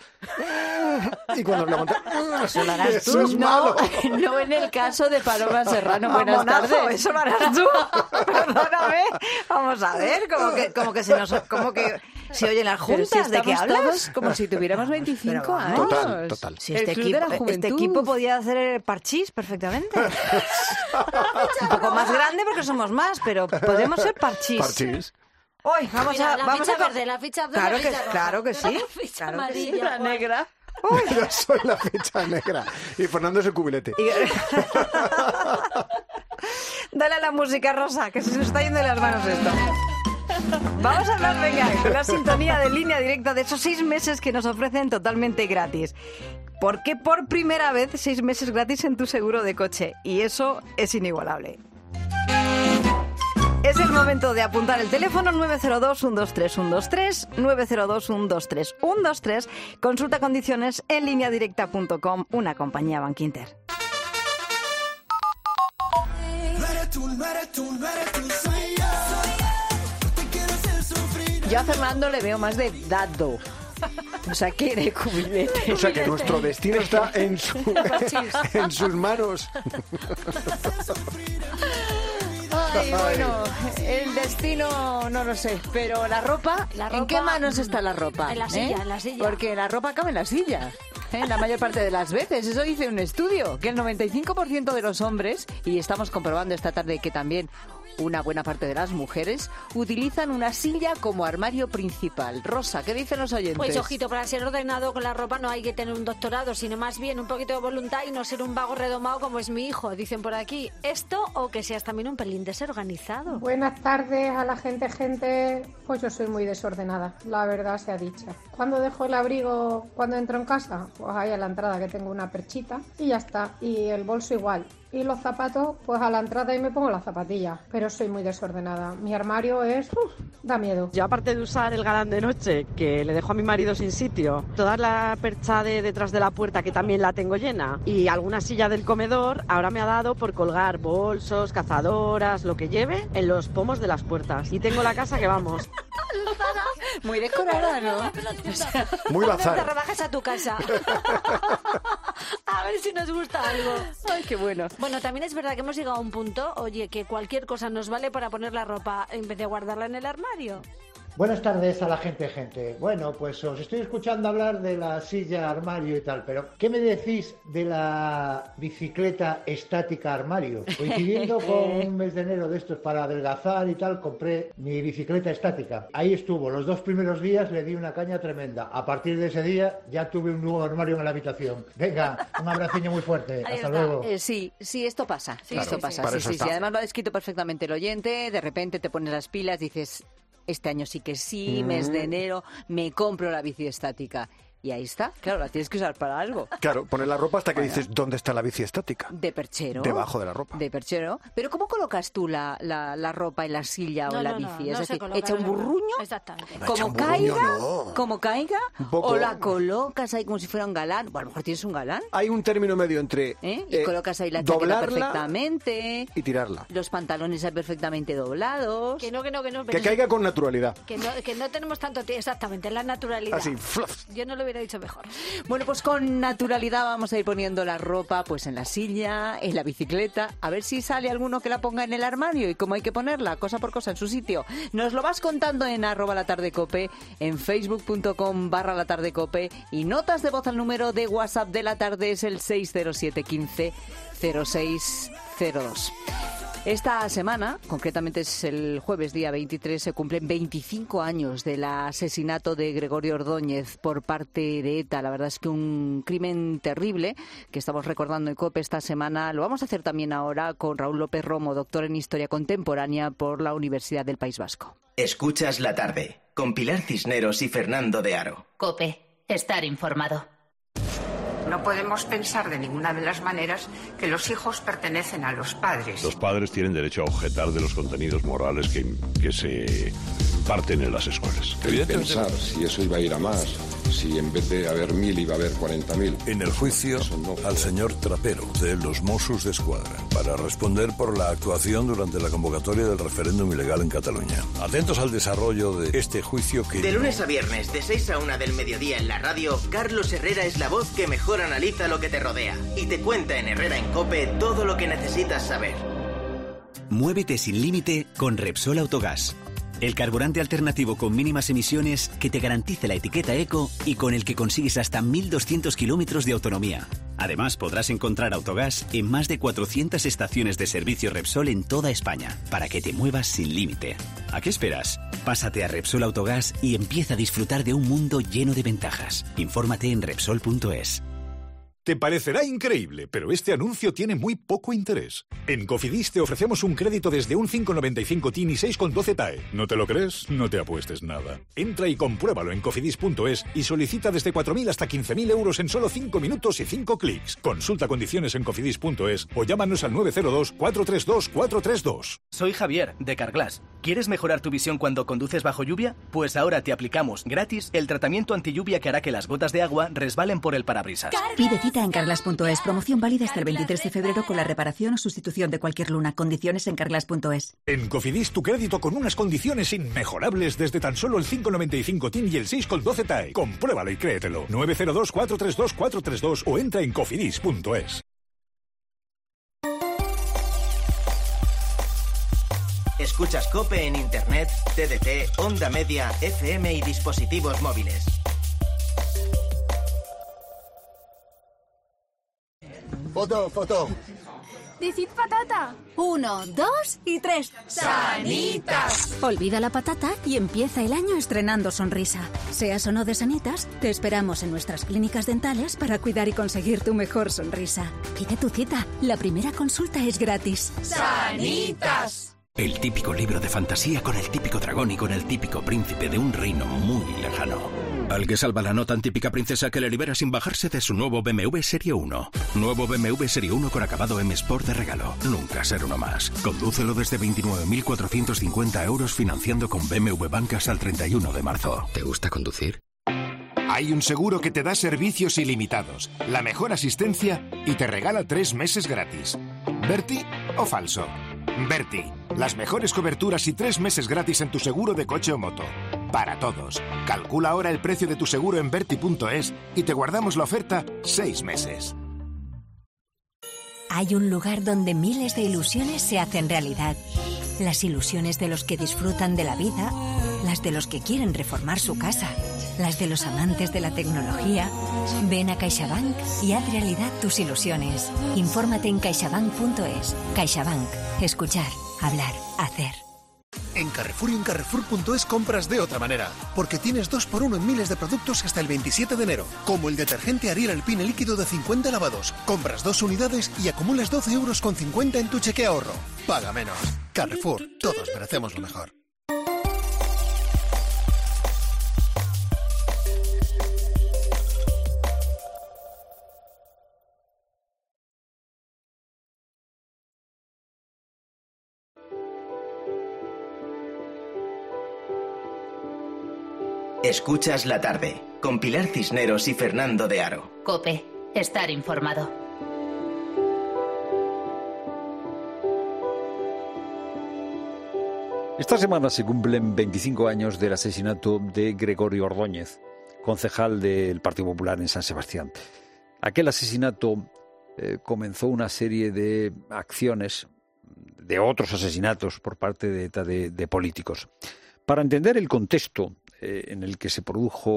Y cuando nos levantamos. Eso lo harás tú. Eso es no, malo. No en el caso de Paloma Serrano. Buenas Mamonazo, tardes. Eso lo harás tú. Perdóname. Vamos a ver, como que, como que se nos. Como que se oyen las juntas. Si ¿De qué hablas? Todos como si tuviéramos veinticinco Pero, años. Total, total. Si este, equipo, este equipo podía hacer parchís perfectamente. Un poco más grande porque somos más, pero podemos ser parchís. Parchís. Hoy vamos Mira, a la vamos ficha a verde, la ficha azul, claro la que ficha roja. claro que sí. La ficha Claro que amarilla, sí. La negra. Uy. Yo soy la ficha negra. Y Fernando es el cubilete. Y... Dale a la música, Rosa, que se nos está yendo de las manos esto. Vamos a hablar, venga, con la sintonía de Línea Directa de esos seis meses que nos ofrecen totalmente gratis. Porque por primera vez seis meses gratis en tu seguro de coche. Y eso es inigualable. Es el momento de apuntar el teléfono nueve cero dos, uno dos tres, uno dos tres, nueve cero dos, uno dos tres, uno dos tres. Consulta condiciones en línea directa punto com, una compañía Bankinter. Yo a Fernando le veo más de dado. O sea, que de cubilete. O sea, que nuestro destino está en, su, en sus manos. Ay, bueno, el destino no lo sé, pero la ropa, La ¿en ropa, qué manos está la ropa? en la silla, ¿eh? en la silla. Porque la ropa cabe en la silla. ¿eh? La mayor parte de las veces. Eso dice un estudio, que el noventa y cinco por ciento de los hombres, y estamos comprobando esta tarde que también una buena parte de las mujeres, utilizan una silla como armario principal. Rosa, ¿qué dicen los oyentes? Pues ojito, para ser ordenado con la ropa no hay que tener un doctorado, sino más bien un poquito de voluntad y no ser un vago redomado como es mi hijo, dicen por aquí. Esto o que seas también un pelín desorganizado. Buenas tardes a la gente, gente. Pues yo soy muy desordenada, la verdad sea dicha. Cuando dejo el abrigo, cuando entro en casa, pues ahí a la entrada que tengo una perchita y ya está. Y el bolso igual. Y los zapatos, pues a la entrada y me pongo las zapatillas. Pero soy muy desordenada. Mi armario es... Uf, da miedo. Yo, aparte de usar el galán de noche, que le dejo a mi marido sin sitio, toda la percha de detrás de la puerta, que también la tengo llena, y alguna silla del comedor, ahora me ha dado por colgar bolsos, cazadoras, lo que lleve, en los pomos de las puertas. Y tengo la casa que vamos. Muy decorada, ¿no? O sea, muy bazar. Te rebajas a tu casa. A ver si nos gusta algo. Ay, qué bueno. Bueno, también es verdad que hemos llegado a un punto, oye, que cualquier cosa nos vale para poner la ropa en vez de guardarla en el armario. Buenas tardes a la gente, gente. Bueno, pues os estoy escuchando hablar de la silla armario y tal, pero ¿qué me decís de la bicicleta estática armario? Coincidiendo con un mes de enero de estos para adelgazar y tal, compré mi bicicleta estática. Ahí estuvo, los dos primeros días le di una caña tremenda. A partir de ese día ya tuve un nuevo armario en la habitación. Venga, un abraciño muy fuerte. Ahí Hasta está. luego. Eh, sí, sí, esto pasa. Sí, claro, esto pasa. Sí, sí, sí, sí. Además lo ha descrito perfectamente el oyente. De repente te pones las pilas, dices... Este año sí que sí, mm. mes de enero, me compro la bici estática. Y ahí está, claro, la tienes que usar para algo. Claro, pones la ropa hasta que bueno. dices, ¿dónde está la bici estática? De perchero. Debajo de la ropa. De perchero. Pero ¿cómo colocas tú la, la, la ropa en la silla no, o en la no, bici? No, es no decir, coloca, ¿echa un burruño? Exactamente. Como un caiga, burruño, no. como caiga, un poco. O la colocas ahí como si fuera un galán. Bueno, a lo mejor tienes un galán. Hay un término medio entre... ¿Eh? Y eh, colocas ahí la chaqueta perfectamente. Y tirarla. Los pantalones ahí perfectamente doblados. Que no, que no, que no. Que caiga con naturalidad. Que no, que no tenemos tanto tiempo. Exactamente, la naturalidad. Así, fluff. Yo no lo hubiera dicho mejor. Bueno, pues con naturalidad vamos a ir poniendo la ropa pues en la silla, en la bicicleta, a ver si sale alguno que la ponga en el armario y cómo hay que ponerla, cosa por cosa, en su sitio. Nos lo vas contando en arroba la tarde cope, en facebook.com barra la tarde cope y notas de voz al número de WhatsApp de la tarde es el seis cero siete uno cinco cero seis cero dos. Esta semana, concretamente es el jueves día veintitrés, se cumplen veinticinco años del asesinato de Gregorio Ordóñez por parte de ETA. La verdad es que un crimen terrible que estamos recordando en COPE esta semana. Lo vamos a hacer también ahora con Raúl López Romo, doctor en Historia Contemporánea por la Universidad del País Vasco. Escuchas La Tarde, con Pilar Cisneros y Fernando de Aro. COPE, estar informado. No podemos pensar de ninguna de las maneras que los hijos pertenecen a los padres. Los padres tienen derecho a objetar de los contenidos morales que, que se imparten en las escuelas. Evidentemente pensar si eso iba a ir a más, si en vez de haber mil iba a haber cuarenta mil. En el juicio no al señor Trapero de los Mossos d'Esquadra para responder por la actuación durante la convocatoria del referéndum ilegal en Cataluña. Atentos al desarrollo de este juicio que... De lunes a viernes, de seis a una del mediodía en la radio, Carlos Herrera es la voz que mejor analiza lo que te rodea y te cuenta en Herrera en COPE todo lo que necesitas saber. Muévete sin límite con Repsol Autogás. El carburante alternativo con mínimas emisiones que te garantice la etiqueta eco y con el que consigues hasta mil doscientos kilómetros de autonomía. Además, podrás encontrar Autogás en más de cuatrocientas estaciones de servicio Repsol en toda España, para que te muevas sin límite. ¿A qué esperas? Pásate a Repsol Autogás y empieza a disfrutar de un mundo lleno de ventajas. Infórmate en Repsol punto es. Te parecerá increíble, pero este anuncio tiene muy poco interés. En Cofidis te ofrecemos un crédito desde un cinco coma noventa y cinco T I N y seis coma doce T A E. ¿No te lo crees? No te apuestes nada. Entra y compruébalo en cofidis punto es y solicita desde cuatro mil hasta quince mil euros en solo cinco minutos y cinco clics. Consulta condiciones en cofidis punto es o llámanos al nueve cero dos, cuatro tres dos, cuatro tres dos. Soy Javier, de Carglass. ¿Quieres mejorar tu visión cuando conduces bajo lluvia? Pues ahora te aplicamos gratis el tratamiento antilluvia que hará que las gotas de agua resbalen por el parabrisas. Pide cita en carglass punto es. Promoción válida hasta el veintitrés de febrero con la reparación o sustitución de cualquier luna. Condiciones en carglass punto es. En Cofidis tu crédito con unas condiciones inmejorables desde tan solo el cinco coma noventa y cinco T I N y el seis coma doce T A E. Compruébalo y créetelo. nueve cero dos, cuatro tres dos, cuatro tres dos o entra en cofidis punto es. Escuchas COPE en Internet, T D T, Onda Media, F M y dispositivos móviles. Foto, foto. Decid patata. Uno, dos y tres. ¡Sanitas! Olvida la patata y empieza el año estrenando sonrisa. Seas o no de Sanitas, te esperamos en nuestras clínicas dentales para cuidar y conseguir tu mejor sonrisa. Pide tu cita. La primera consulta es gratis. ¡Sanitas! El típico libro de fantasía con el típico dragón y con el típico príncipe de un reino muy lejano. Al que salva la no tan típica princesa que le libera sin bajarse de su nuevo B M W Serie uno. Nuevo B M W Serie uno con acabado M Sport de regalo. Nunca ser uno más. Condúcelo desde veintinueve mil cuatrocientos cincuenta euros financiando con B M W Bank hasta el treinta y uno de marzo. ¿Te gusta conducir? Hay un seguro que te da servicios ilimitados, la mejor asistencia y te regala tres meses gratis. ¿Berti o falso? Berti, las mejores coberturas y tres meses gratis en tu seguro de coche o moto. Para todos. Calcula ahora el precio de tu seguro en berti punto es y te guardamos la oferta seis meses. Hay un lugar donde miles de ilusiones se hacen realidad. Las ilusiones de los que disfrutan de la vida, las de los que quieren reformar su casa, las de los amantes de la tecnología. Ven a CaixaBank y haz realidad tus ilusiones. Infórmate en caixabank punto es. CaixaBank. Escuchar, hablar, hacer. En Carrefour y en Carrefour punto es compras de otra manera, porque tienes dos por uno en miles de productos hasta el veintisiete de enero, como el detergente Ariel Alpine líquido de cincuenta lavados. Compras dos unidades y acumulas doce euros con cincuenta en tu cheque ahorro. Paga menos. Carrefour, todos merecemos lo mejor. Escuchas la tarde, con Pilar Cisneros y Fernando de Aro. COPE, estar informado. Esta semana se cumplen veinticinco años del asesinato de Gregorio Ordóñez, concejal del Partido Popular en San Sebastián. Aquel asesinato eh, comenzó una serie de acciones, de otros asesinatos por parte de ETA de, de políticos. Para entender el contexto eh, en el que se produjo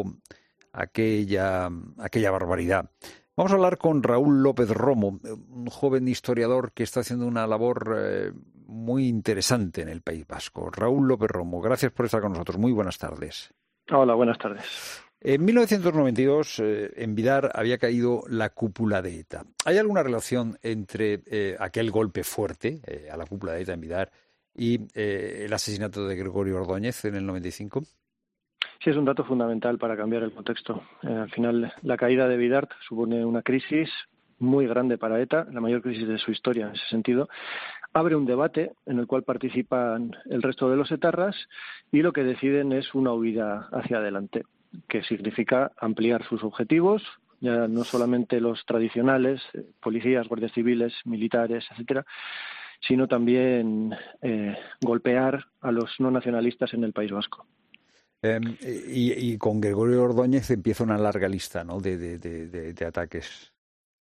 aquella, aquella barbaridad, vamos a hablar con Raúl López Romo, un joven historiador que está haciendo una labor eh, muy interesante en el País Vasco. Raúl López Romo, gracias por estar con nosotros. Muy buenas tardes. Hola, buenas tardes. En mil novecientos noventa y dos, eh, en Vidar había caído la cúpula de ETA. ¿Hay alguna relación entre eh, aquel golpe fuerte eh, a la cúpula de ETA en Vidar y eh, el asesinato de Gregorio Ordóñez en el noventa y cinco? Sí, es un dato fundamental para cambiar el contexto. Eh, al final, la caída de Vidar supone una crisis muy grande para ETA, la mayor crisis de su historia en ese sentido. Abre un debate en el cual participan el resto de los etarras y lo que deciden es una huida hacia adelante, que significa ampliar sus objetivos, ya no solamente los tradicionales, eh, policías, guardias civiles, militares, etcétera, sino también eh, golpear a los no nacionalistas en el País Vasco. Eh, y, y con Gregorio Ordóñez empieza una larga lista, ¿no?, de, de, de, de ataques.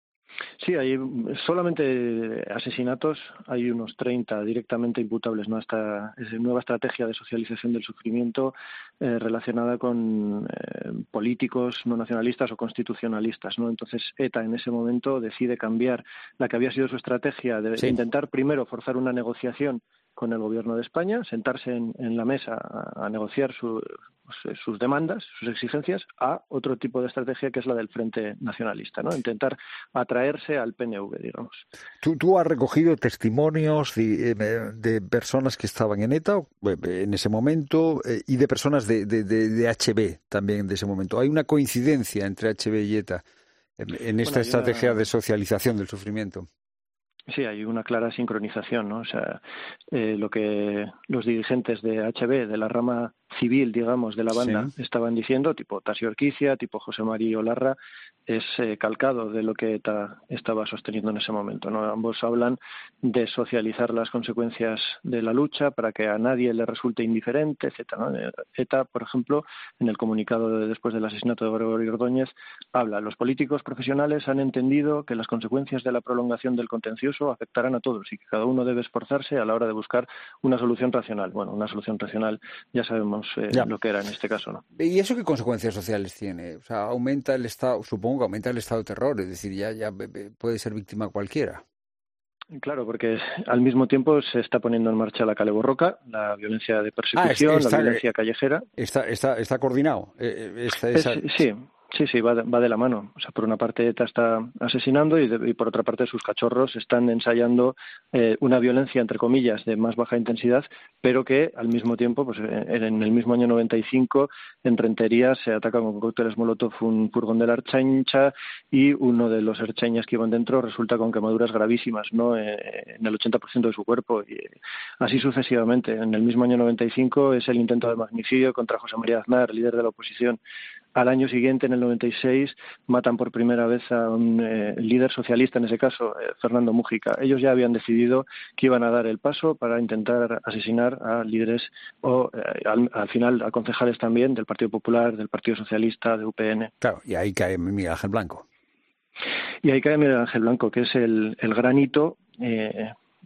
Sí, hay solamente asesinatos, hay unos treinta directamente imputables, ¿no? Esta nueva estrategia de socialización del sufrimiento eh, relacionada con eh, políticos no nacionalistas o constitucionalistas, ¿no? Entonces ETA en ese momento decide cambiar la que había sido su estrategia de sí. intentar primero forzar una negociación con el Gobierno de España, sentarse en, en la mesa a, a negociar su, sus demandas, sus exigencias, a otro tipo de estrategia que es la del Frente Nacionalista, ¿no? Intentar atraerse al P N V, digamos. ¿Tú, tú has recogido testimonios de, de personas que estaban en ETA en ese momento y de personas de, de, de, de H B también de ese momento? ¿Hay una coincidencia entre H B y ETA en, en esta bueno, estrategia una... de socialización del sufrimiento? Sí, hay una clara sincronización, ¿no? O sea, eh, lo que los dirigentes de H B, de la rama civil, digamos, de la banda, sí. estaban diciendo, tipo Tasio Orquicia, tipo José María Olarra, es eh, calcado de lo que ETA estaba sosteniendo en ese momento, ¿no? Ambos hablan de socializar las consecuencias de la lucha para que a nadie le resulte indiferente, etcétera, ¿no? ETA, por ejemplo, en el comunicado de, después del asesinato de Gregorio Ordóñez, habla, los políticos profesionales han entendido que las consecuencias de la prolongación del contencioso afectarán a todos y que cada uno debe esforzarse a la hora de buscar una solución racional. Bueno, una solución racional ya sabemos eh, ya. lo que era en este caso, ¿no? ¿Y eso qué consecuencias sociales tiene? O sea, aumenta el estado, supongo que aumenta el estado de terror, es decir, ya, ya puede ser víctima cualquiera. Claro, porque al mismo tiempo se está poniendo en marcha la Kale Borroka, la violencia de persecución, ah, está, la violencia callejera. Está, está, está coordinado. Esta, esa... es, sí. Sí, sí, va de, va de la mano. O sea, por una parte ETA está asesinando y, de, y por otra parte sus cachorros están ensayando eh, una violencia, entre comillas, de más baja intensidad, pero que al mismo tiempo, pues en, en el mismo año noventa y cinco, en Rentería se ataca con cócteles Molotov un furgón de la Ertzaintza y uno de los ertzainas que iban dentro resulta con quemaduras gravísimas, ¿no?, eh, en el ochenta por ciento de su cuerpo. Y eh, así sucesivamente. En el mismo año noventa y cinco es el intento de magnicidio contra José María Aznar, líder de la oposición. Al año siguiente, en el noventa y seis, matan por primera vez a un eh, líder socialista, en ese caso, eh, Fernando Mújica. Ellos ya habían decidido que iban a dar el paso para intentar asesinar a líderes o, eh, al, al final, a concejales también del Partido Popular, del Partido Socialista, de U P N. Claro, y ahí cae Miguel Ángel Blanco. Y ahí cae Miguel Ángel Blanco, que es el, el gran hito eh,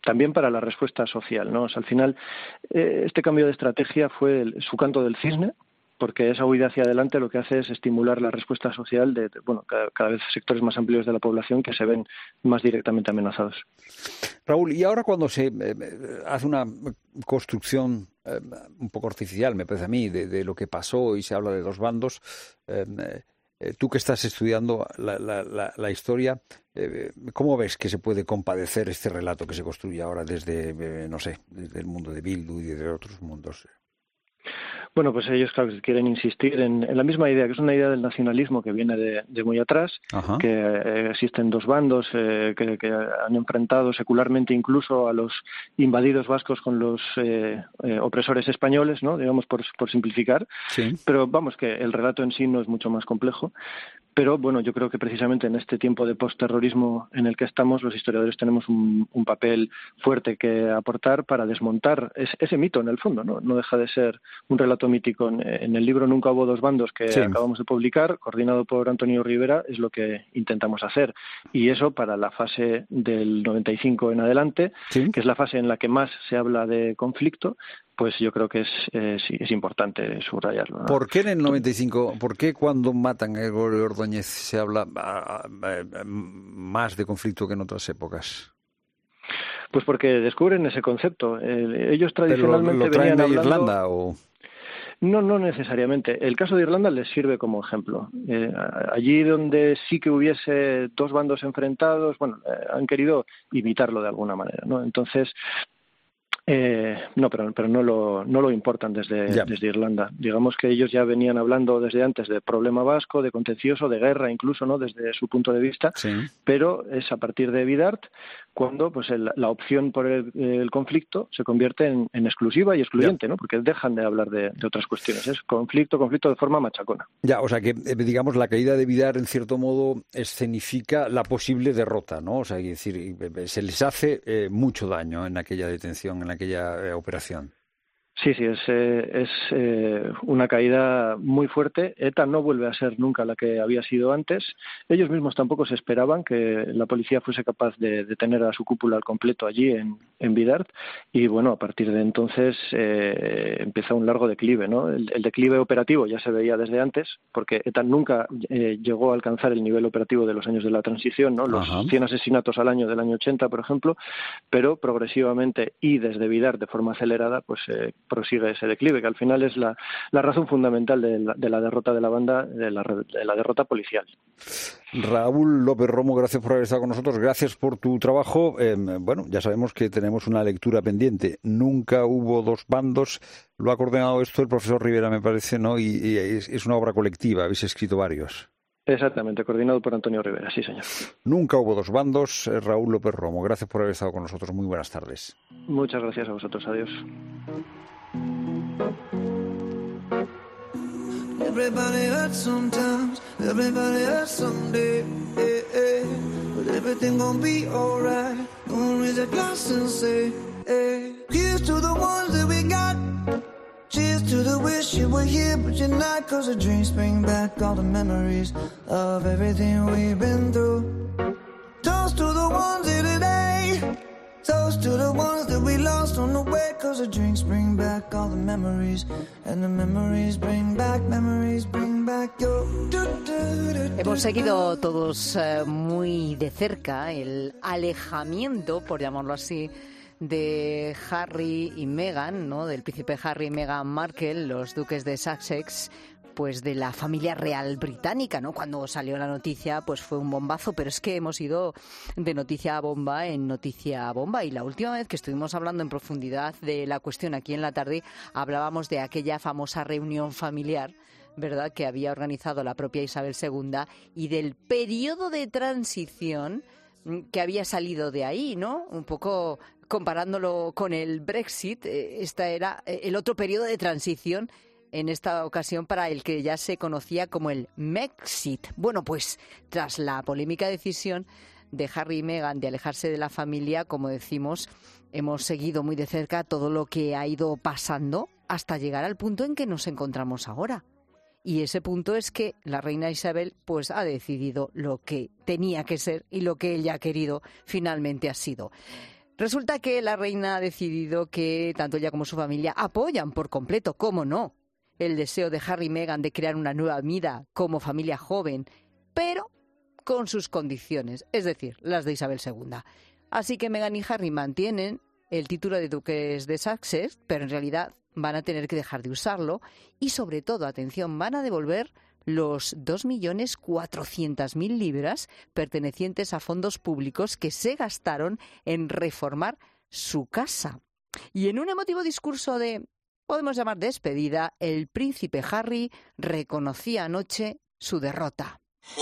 también para la respuesta social, ¿no? O sea, al final, eh, este cambio de estrategia fue el, su canto del cisne, porque esa huida hacia adelante lo que hace es estimular la respuesta social de, de bueno, cada, cada vez sectores más amplios de la población que se ven más directamente amenazados. Raúl, y ahora cuando se eh, hace una construcción eh, un poco artificial, me parece a mí, de, de lo que pasó y se habla de dos bandos, eh, eh, tú que estás estudiando la, la, la, la historia, eh, ¿cómo ves que se puede compadecer este relato que se construye ahora desde, eh, no sé, desde el mundo de Bildu y de otros mundos? Bueno, pues ellos, claro, quieren insistir en, en la misma idea, que es una idea del nacionalismo que viene de, de muy atrás, Ajá. que eh, existen dos bandos eh, que, que han enfrentado secularmente incluso a los invadidos vascos con los eh, eh, opresores españoles, ¿no? Digamos, por, por simplificar. Sí. Pero vamos, que el relato en sí no es mucho más complejo. Pero, bueno, yo creo que precisamente en este tiempo de postterrorismo en el que estamos, los historiadores tenemos un, un papel fuerte que aportar para desmontar ese, ese mito, en el fondo, ¿no? No deja de ser un relato mítico. En, en el libro Nunca hubo dos bandos, que sí. acabamos de publicar, coordinado por Antonio Rivera, es lo que intentamos hacer. Y eso para la fase del noventa y cinco en adelante, sí. que es la fase en la que más se habla de conflicto, pues yo creo que es, eh, sí, es importante subrayarlo, ¿no? ¿Por qué en el noventa y cinco, por qué cuando matan a Gregorio Ordóñez se habla a, a, a, más de conflicto que en otras épocas? Pues porque descubren ese concepto. Eh, ellos tradicionalmente ¿Pero lo, lo traen venían de hablando... Irlanda o...? No, no necesariamente. El caso de Irlanda les sirve como ejemplo. Eh, allí donde sí que hubiese dos bandos enfrentados, bueno, eh, han querido imitarlo de alguna manera, ¿no? Entonces... Eh, no, pero, pero no lo no lo importan desde, desde Irlanda. Digamos que ellos ya venían hablando desde antes de problema vasco, de contencioso, de guerra incluso, ¿no? Desde su punto de vista, sí. Pero es a partir de Vidart cuando pues el, la opción por el, el conflicto se convierte en, en exclusiva y excluyente, ya. ¿no? Porque dejan de hablar de, de otras cuestiones. Es conflicto, conflicto de forma machacona. Ya, o sea que, digamos, la caída de Vidart en cierto modo escenifica la posible derrota, ¿no? O sea, es decir, se les hace eh, mucho daño en aquella detención, en aquella eh, operación. Sí, sí, es, eh, es eh, una caída muy fuerte. ETA no vuelve a ser nunca la que había sido antes. Ellos mismos tampoco se esperaban que la policía fuese capaz de, de tener a su cúpula al completo allí en, en Vidart. Y bueno, a partir de entonces eh, empieza un largo declive, ¿no? El, el declive operativo ya se veía desde antes, porque ETA nunca eh, llegó a alcanzar el nivel operativo de los años de la transición, ¿no? Los Ajá. cien asesinatos al año del año ochenta, por ejemplo, pero progresivamente y desde Vidart de forma acelerada, pues eh, prosigue ese declive, que al final es la, la razón fundamental de la, de la derrota de la banda, de la, de la derrota policial. Raúl López Romo, gracias por haber estado con nosotros, gracias por tu trabajo. Eh, bueno, ya sabemos que tenemos una lectura pendiente. Nunca hubo dos bandos. Lo ha coordinado esto el profesor Rivera, me parece, ¿no? Y, y es, es una obra colectiva, habéis escrito varios. Exactamente, coordinado por Antonio Rivera, sí, señor. Nunca hubo dos bandos. Raúl López Romo, gracias por haber estado con nosotros. Muy buenas tardes. Muchas gracias a vosotros. Adiós. Everybody hurts sometimes, everybody hurts someday, eh, eh. But everything gon' be alright. Gonna raise a glass and say, eh. Here's to the ones that we got. Cheers to the wish you were here but you're not. Cause the dreams bring back all the memories of everything we've been through. Toast to the ones here today. Toast to the ones that we lost on the way. Cause the drinks bring back all the memories. And the memories bring back, memories bring back your... Hemos seguido todos eh, muy de cerca el alejamiento, por llamarlo así, de Harry y Meghan, ¿no? Del príncipe Harry y Meghan Markle, los duques de Sussex, pues de la familia real británica, ¿no? Cuando salió la noticia, pues fue un bombazo, pero es que hemos ido de noticia a bomba en noticia a bomba. Y la última vez que estuvimos hablando en profundidad de la cuestión aquí en la tarde, hablábamos de aquella famosa reunión familiar, ¿verdad?, que había organizado la propia Isabel segunda y del periodo de transición que había salido de ahí, ¿no? Un poco comparándolo con el Brexit, este era el otro periodo de transición, en esta ocasión para el que ya se conocía como el Mexit. Bueno, pues tras la polémica decisión de Harry y Meghan de alejarse de la familia, como decimos, hemos seguido muy de cerca todo lo que ha ido pasando hasta llegar al punto en que nos encontramos ahora. Y ese punto es que la reina Isabel pues ha decidido lo que tenía que ser y lo que ella ha querido finalmente ha sido. Resulta que la reina ha decidido que tanto ella como su familia apoyan por completo, cómo no, el deseo de Harry y Meghan de crear una nueva vida como familia joven, pero con sus condiciones, es decir, las de Isabel segunda. Así que Meghan y Harry mantienen el título de duques de Sussex, pero en realidad van a tener que dejar de usarlo y, sobre todo, atención, van a devolver los dos millones cuatrocientas mil libras pertenecientes a fondos públicos que se gastaron en reformar su casa. Y en un emotivo discurso de, podemos llamar despedida, el príncipe Harry reconocía anoche su derrota.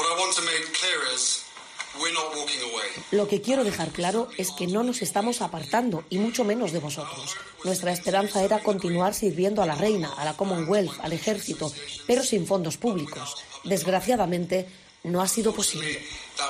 Lo que quiero dejar claro es que no nos estamos apartando, y mucho menos de vosotros. Nuestra esperanza era continuar sirviendo a la reina, a la Commonwealth, al ejército, pero sin fondos públicos. Desgraciadamente, no ha sido posible.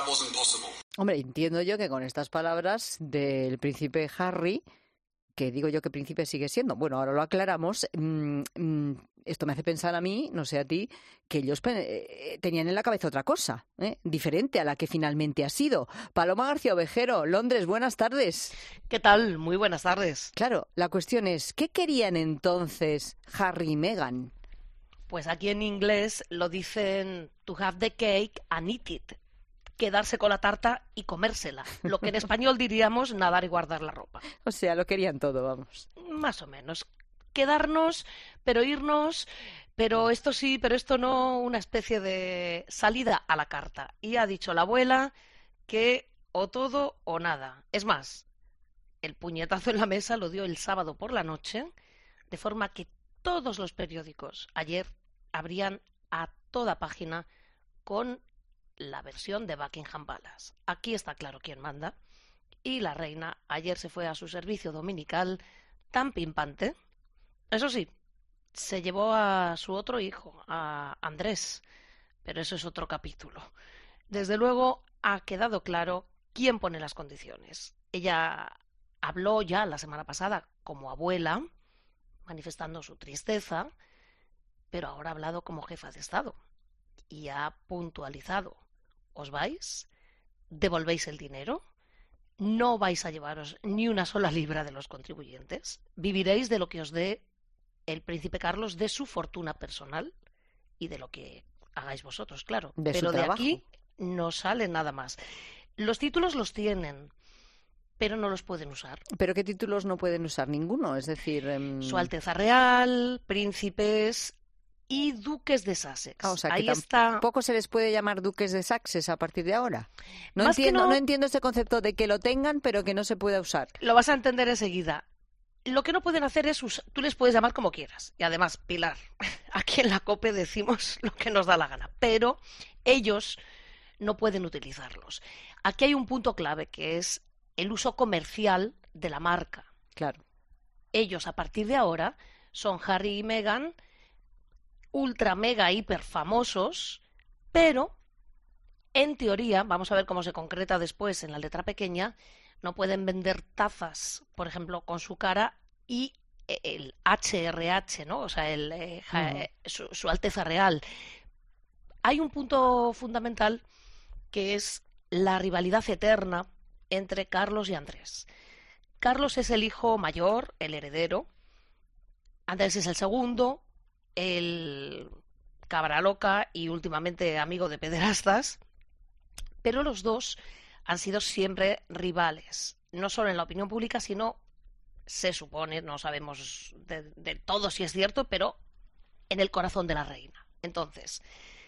Hombre, entiendo yo que con estas palabras del príncipe Harry, que digo yo que príncipe sigue siendo, bueno, ahora lo aclaramos, mmm, mmm, esto me hace pensar a mí, no sé a ti, que ellos eh, tenían en la cabeza otra cosa, ¿eh? diferente a la que finalmente ha sido. Paloma García Ovejero, Londres, buenas tardes. ¿Qué tal? Muy buenas tardes. Claro, la cuestión es, ¿qué querían entonces Harry y Meghan? Pues aquí en inglés lo dicen to have the cake and eat it, quedarse con la tarta y comérsela. Lo que en español diríamos nadar y guardar la ropa. O sea, lo querían todo, vamos. Más o menos. Quedarnos, pero irnos, pero esto sí, pero esto no, una especie de salida a la carta. Y ha dicho la abuela que o todo o nada. Es más, el puñetazo en la mesa lo dio el sábado por la noche, de forma que todos los periódicos ayer abrían a toda página con la versión de Buckingham Palace. Aquí está claro quién manda. Y la reina ayer se fue a su servicio dominical tan pimpante. Eso sí, se llevó a su otro hijo, a Andrés, pero eso es otro capítulo. Desde luego ha quedado claro quién pone las condiciones. Ella habló ya la semana pasada como abuela, manifestando su tristeza, pero ahora ha hablado como jefa de Estado y ha puntualizado. ¿Os vais? ¿Devolvéis el dinero? ¿No vais a llevaros ni una sola libra de los contribuyentes? ¿Viviréis de lo que os dé el príncipe Carlos, de su fortuna personal y de lo que hagáis vosotros, claro? De pero su de trabajo. aquí no sale nada más. Los títulos los tienen, pero no los pueden usar. ¿Pero qué títulos no pueden usar? Ninguno, es decir... Um... Su Alteza Real, príncipes y duques de Sussex. Ah, o sea, Ahí que está... tampoco se les puede llamar duques de Sussex a partir de ahora. No Más que entiendo, no- no entiendo ese concepto de que lo tengan, pero que no se pueda usar. Lo vas a entender enseguida. Lo que no pueden hacer es usar, tú les puedes llamar como quieras. Y además, Pilar, aquí en la COPE decimos lo que nos da la gana, pero ellos no pueden utilizarlos. Aquí hay un punto clave que es el uso comercial de la marca. Claro. Ellos, a partir de ahora, son Harry y Meghan, ultra, mega, hiper famosos, pero en teoría, vamos a ver cómo se concreta después en la letra pequeña, no pueden vender tazas, por ejemplo, con su cara y el H R H, ¿no? O sea, el, eh, ja- Ujú. su, su Alteza Real. Hay un punto fundamental que es la rivalidad eterna entre Carlos y Andrés. Carlos es el hijo mayor, el heredero. Andrés es el segundo, el cabra loca y últimamente amigo de pederastas. Pero los dos han sido siempre rivales, no solo en la opinión pública, sino, se supone, no sabemos de, de todo si es cierto, pero en el corazón de la reina. Entonces,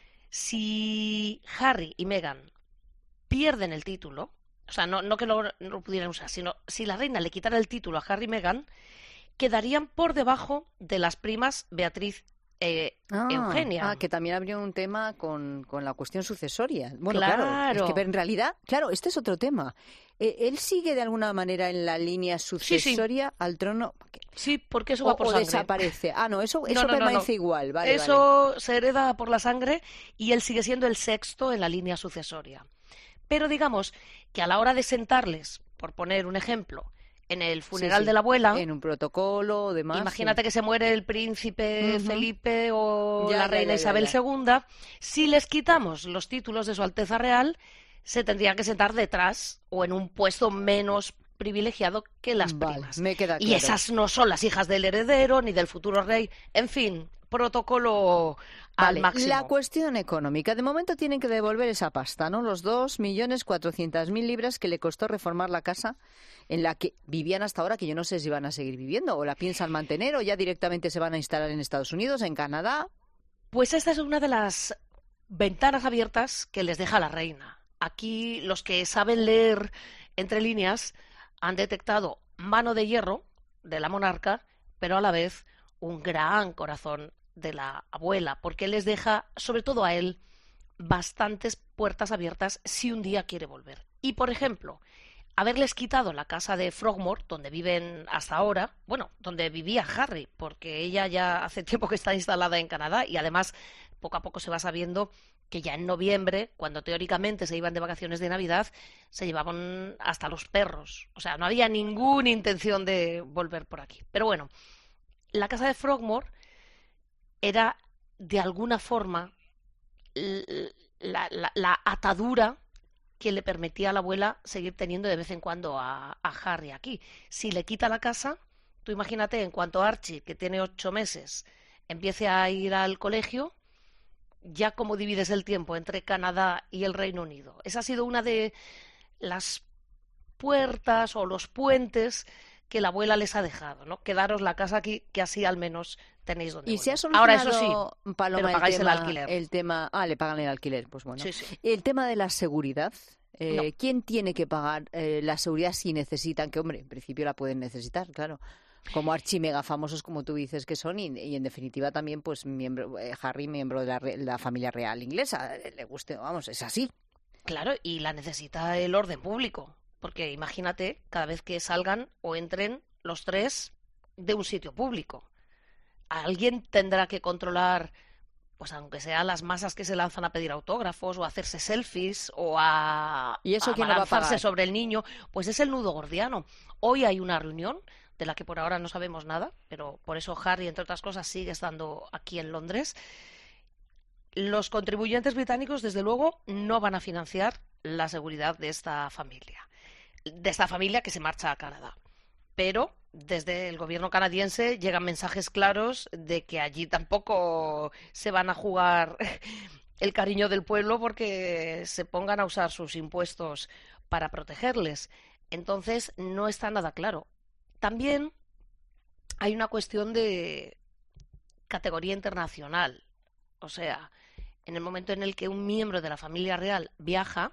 si Harry y Meghan pierden el título, o sea, no, no que lo, no lo pudieran usar, sino si la reina le quitara el título a Harry y Meghan, quedarían por debajo de las primas Beatriz e Ah, Eugenia. ah, que también habría un tema con, con la cuestión sucesoria. Bueno, claro. Claro. Es que en realidad, claro, este es otro tema. Eh, él sigue de alguna manera en la línea sucesoria al trono. Sí, porque eso o, va por o sangre. desaparece. Ah, no, eso, No, eso no, no, permanece no. igual. Vale, Eso vale. se hereda por la sangre y él sigue siendo el sexto en la línea sucesoria. Pero digamos que a la hora de sentarles, por poner un ejemplo, en el funeral Sí, sí. de la abuela, En un protocolo o demás. imagínate sí. que se muere el príncipe Ujú. Felipe o Ya, la ya, reina ya, ya, Isabel ya. segunda, si les quitamos los títulos de su Alteza Real, se tendrían que sentar detrás o en un puesto menos privilegiado que las vale, primas. Me queda claro. Y esas no son las hijas del heredero ni del futuro rey. En fin, protocolo vale, al máximo. La cuestión económica. De momento tienen que devolver esa pasta, ¿no? Los dos millones cuatrocientas mil libras que le costó reformar la casa en la que vivían hasta ahora, que yo no sé si van a seguir viviendo, o la piensan mantener, o ya directamente se van a instalar en Estados Unidos, en Canadá. Pues esta es una de las ventanas abiertas que les deja la reina. Aquí los que saben leer entre líneas han detectado mano de hierro de la monarca, pero a la vez un gran corazón de la abuela, porque les deja, sobre todo a él, bastantes puertas abiertas si un día quiere volver. Y, por ejemplo, haberles quitado la casa de Frogmore, donde viven hasta ahora, bueno, donde vivía Harry, porque ella ya hace tiempo que está instalada en Canadá y además poco a poco se va sabiendo que ya en noviembre, cuando teóricamente se iban de vacaciones de Navidad, se llevaban hasta los perros. O sea, no había ninguna intención de volver por aquí. Pero bueno, la casa de Frogmore era de alguna forma la, la, la atadura que le permitía a la abuela seguir teniendo de vez en cuando a, a Harry aquí. Si le quita la casa, tú imagínate, en cuanto Archie, que tiene ocho meses, empiece a ir al colegio, ya cómo divides el tiempo entre Canadá y el Reino Unido. Esa ha sido una de las puertas o los puentes que la abuela les ha dejado, ¿no? Quedaros la casa aquí, que así al menos tenéis donde y volver. se ha solucionado, ahora eso sí, Paloma, pero pagáis el, tema, el alquiler. El tema, ah, le pagan el alquiler, pues bueno. Sí, sí. El tema de la seguridad, eh, no. ¿quién tiene que pagar eh, la seguridad si necesitan? Que, hombre, en principio la pueden necesitar, claro. Como archimega famosos, como tú dices que son, y, y en definitiva también, pues, miembro, eh, Harry, miembro de la, la familia real inglesa, le guste, vamos, es así. Claro, y la necesita el orden público, porque imagínate, cada vez que salgan o entren los tres de un sitio público, alguien tendrá que controlar, pues aunque sean las masas que se lanzan a pedir autógrafos o a hacerse selfies o a, ¿Y eso a quién lo va a lanzarse pagar? sobre el niño, pues es el nudo gordiano. Hoy hay una reunión de la que por ahora no sabemos nada, pero por eso Harry, entre otras cosas, sigue estando aquí en Londres. Los contribuyentes británicos, desde luego, no van a financiar la seguridad de esta familia, de esta familia que se marcha a Canadá. Pero desde el gobierno canadiense llegan mensajes claros de que allí tampoco se van a jugar el cariño del pueblo porque se pongan a usar sus impuestos para protegerles. Entonces, no está nada claro. También hay una cuestión de categoría internacional. O sea, en el momento en el que un miembro de la familia real viaja,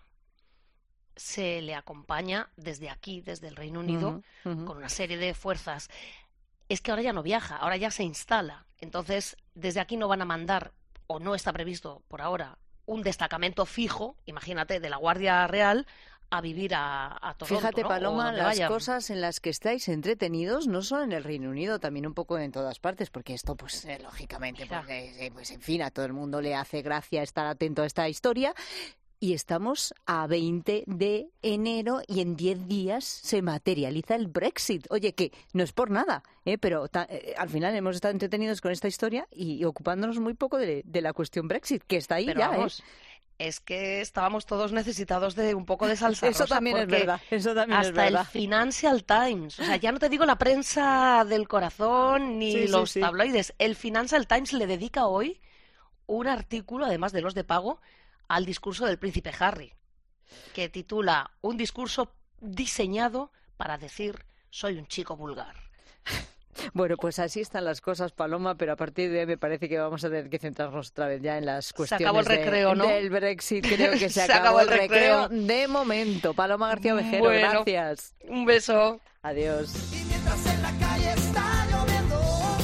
se le acompaña desde aquí, desde el Reino Unido, uh-huh, uh-huh. con una serie de fuerzas. Es que ahora ya no viaja, ahora ya se instala. Entonces, desde aquí no van a mandar, o no está previsto por ahora, un destacamento fijo, imagínate, de la Guardia Real, a vivir a, a Toronto. Fíjate, ¿no? Paloma, las vayan. cosas en las que estáis entretenidos no solo en el Reino Unido, también un poco en todas partes, porque esto, pues, eh, lógicamente, pues, eh, pues, en fin, a todo el mundo le hace gracia estar atento a esta historia. Y estamos a veinte de enero y en diez días se materializa el Brexit. Oye, que no es por nada, ¿eh? pero ta- eh, al final hemos estado entretenidos con esta historia y, y ocupándonos muy poco de, de la cuestión Brexit, que está ahí pero ya, vamos, ¿eh? Es que estábamos todos necesitados de un poco de salsa Eso rosa, también es porque verdad, eso también hasta es verdad. el Financial Times, o sea, ya no te digo la prensa del corazón ni Sí, sí, los sí. tabloides, el Financial Times le dedica hoy un artículo, además de los de pago, al discurso del príncipe Harry, que titula Un discurso diseñado para decir soy un chico vulgar. Bueno, pues así están las cosas, Paloma, pero a partir de hoy me parece que vamos a tener que centrarnos otra vez ya en las cuestiones se acabó el recreo, de, ¿no? del Brexit. Creo que se, se acabó, acabó el el recreo. recreo de momento. Paloma García Ovejero, bueno, gracias. Un beso. Adiós. Y mientras en la calle está lloviendo,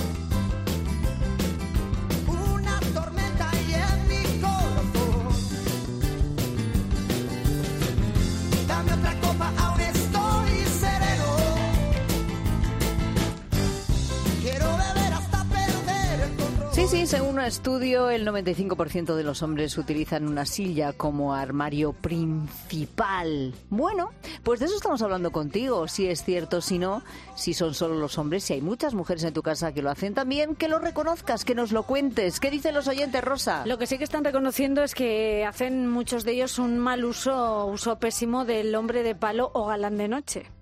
una tormenta y en mi corazón. Dame otra copa, aún estoy sereno. Quiero beber hasta perder el control. Sí, sí, según un estudio, el noventa y cinco por ciento de los hombres utilizan una silla como armario principal. Bueno, pues de eso estamos hablando contigo, si es cierto, si no, si son solo los hombres, si hay muchas mujeres en tu casa que lo hacen también, que lo reconozcas, que nos lo cuentes. ¿Qué dicen los oyentes, Rosa? Lo que sí que están reconociendo es que hacen muchos de ellos un mal uso, uso pésimo del hombre de palo o galán de noche.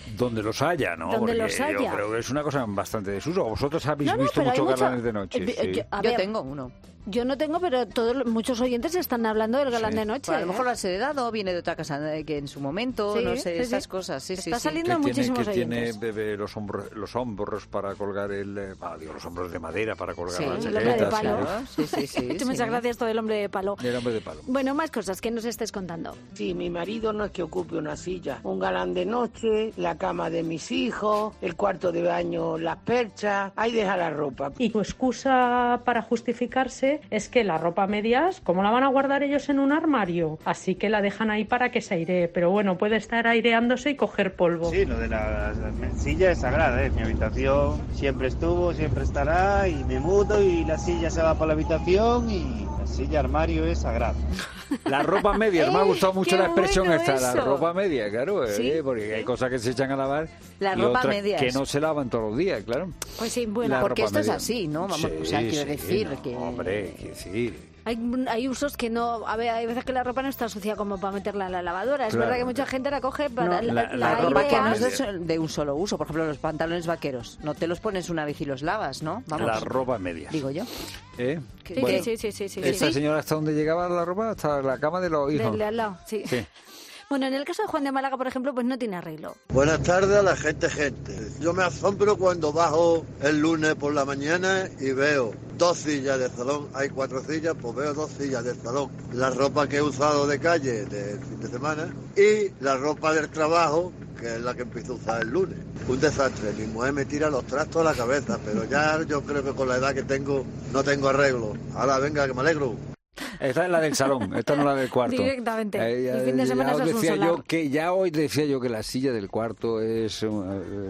Donde los haya, ¿no? Donde Porque los haya. Yo creo que es una cosa bastante desuso. ¿Vosotros habéis No, no, visto pero hay muchos mucha- galanes de noche? Eh, Sí. yo- a Yo ver, tengo uno. Yo no tengo, pero todos muchos oyentes están hablando del galán Sí. de noche. Pues a lo ¿eh? mejor lo has heredado, viene de otra casa de- que en su momento, Sí, no sé, sí, esas sí. cosas. Sí, sí, Está sí. saliendo Que tiene, muchísimos que tiene oyentes. bebé, los, hombros, los hombros para colgar el... eh, ah, digo, los hombros de madera para colgar Sí, las el hombre de chaquetas, palo. sí. Sí, sí, sí. Tú sí. muchas gracias, todo el hombre de palo. El hombre de palo. Bueno, más cosas que nos estés contando. Sí, mi marido no es que ocupe una silla, un galán de noche, la cama de mis hijos, el cuarto de baño, las perchas, ahí deja la ropa. Y su excusa para justificarse es que la ropa a medias, ¿cómo la van a guardar ellos en un armario? Así que la dejan ahí para que se airee, pero bueno, puede estar aireándose y coger polvo. Sí, lo de la, la silla es sagrada, ¿eh? Mi habitación siempre estuvo, siempre estará, y me mudo y la silla se va para la habitación y la silla armario es sagrada. La ropa media, me ha gustado mucho qué la expresión bueno esta, la eso. ropa media, claro, Sí, eh, porque hay cosas que se echan a lavar La y ropa otras medias. que no se lavan todos los días, claro. Pues sí, bueno, La porque ropa esto es media. así, ¿no? Vamos, Sí, o sea, quiero sí, decir no, que... Hombre, quiero decir... hay, hay usos que no... A ver, hay veces que la ropa no está sucia como para meterla en la lavadora. Es Claro. verdad que mucha gente la coge para... No, la, la- la la ropa que airea. no es de, de un solo uso. Por ejemplo, los pantalones vaqueros. No te los pones una vez y los lavas, ¿no? Vamos. La ropa media. Digo yo. ¿Eh? Sí, Bueno, sí, sí, sí, sí, sí, ¿esta sí. señora hasta dónde llegaba la ropa? Hasta la cama de los hijos. Del de al lado, sí. Sí. Bueno, en el caso de Juan de Málaga, por ejemplo, pues no tiene arreglo. Buenas tardes a la gente, gente. Yo me asombro cuando bajo el lunes por la mañana y veo dos sillas de salón. Hay cuatro sillas, pues veo dos sillas de salón. La ropa que he usado de calle del fin de semana y la ropa del trabajo, que es la que empiezo a usar el lunes. Un desastre. Mi mujer me tira los trastos a la cabeza, pero ya yo creo que con la edad que tengo no tengo arreglo. Ahora venga, que me alegro. Esta es la del salón, esta no es la del cuarto. Directamente. Eh, ya- El fin de ya semana os eso es un decía solar. yo que ya hoy decía yo que la silla del cuarto es eh,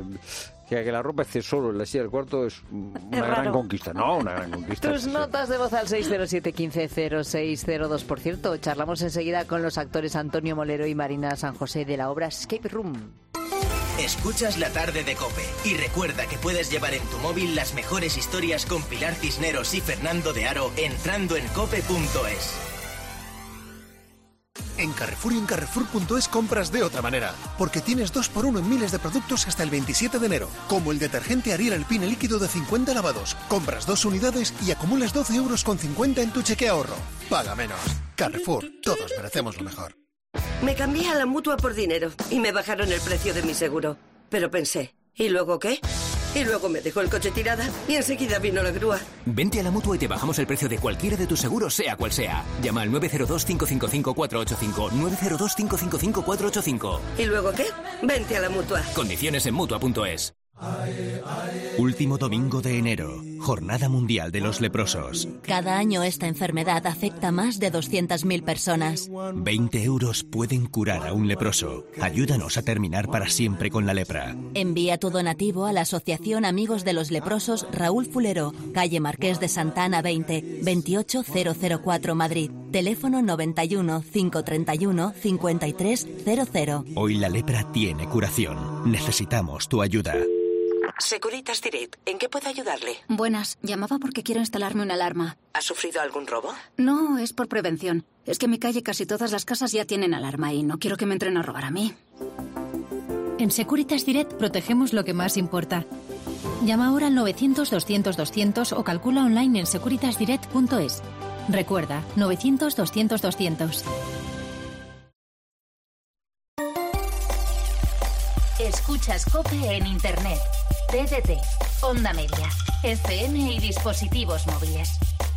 que, que la ropa esté solo en la silla del cuarto es una Es gran raro. conquista, no, una gran conquista. Tus sí, sí. notas de voz al seis cero siete, uno cinco cero seis cero dos. Por cierto, charlamos enseguida con los actores Antonio Molero y Marina San José de la obra Escape Room. Escuchas La Tarde de COPE y recuerda que puedes llevar en tu móvil las mejores historias con Pilar Cisneros y Fernando de Aro entrando en cope punto es. En Carrefour y en Carrefour punto es compras de otra manera, porque tienes dos por uno en miles de productos hasta el veintisiete de enero, como el detergente Ariel Alpine líquido de cincuenta lavados. Compras dos unidades y acumulas doce euros con cincuenta en tu cheque ahorro. Paga menos. Carrefour, todos merecemos lo mejor. Me cambié a la Mutua por dinero y me bajaron el precio de mi seguro. Pero pensé, ¿y luego qué? Y luego me dejó el coche tirada y enseguida vino la grúa. Vente a la Mutua y te bajamos el precio de cualquiera de tus seguros, sea cual sea. Llama al nueve cero dos, cinco cinco cinco, cuatro ocho cinco, nueve cero dos, cinco cinco cinco, cuatro ocho cinco. ¿Y luego qué? Vente a la Mutua. Condiciones en Mutua punto es. Último domingo de enero, Jornada Mundial de los Leprosos. Cada año esta enfermedad afecta a más de doscientas mil personas. veinte euros pueden curar a un leproso. Ayúdanos a terminar para siempre con la lepra. Envía tu donativo a la Asociación Amigos de los Leprosos Raúl Fulero, calle Marqués de Santa Ana veinte, veintiocho mil cuatro, Madrid. Teléfono noventa y uno, cinco treinta y uno, cincuenta y tres cero cero. Hoy la lepra tiene curación. Necesitamos tu ayuda. Securitas Direct, ¿en qué puedo ayudarle? Buenas, llamaba porque quiero instalarme una alarma. ¿Ha sufrido algún robo? No, es por prevención. Es que en mi calle casi todas las casas ya tienen alarma y no quiero que me entren a robar a mí. En Securitas Direct protegemos lo que más importa. Llama ahora al novecientos, doscientos, doscientos o calcula online en securitas direct punto es. Recuerda, novecientos, doscientos, doscientos. Escuchas COPE en Internet, T D T, Onda Media, F M y dispositivos móviles.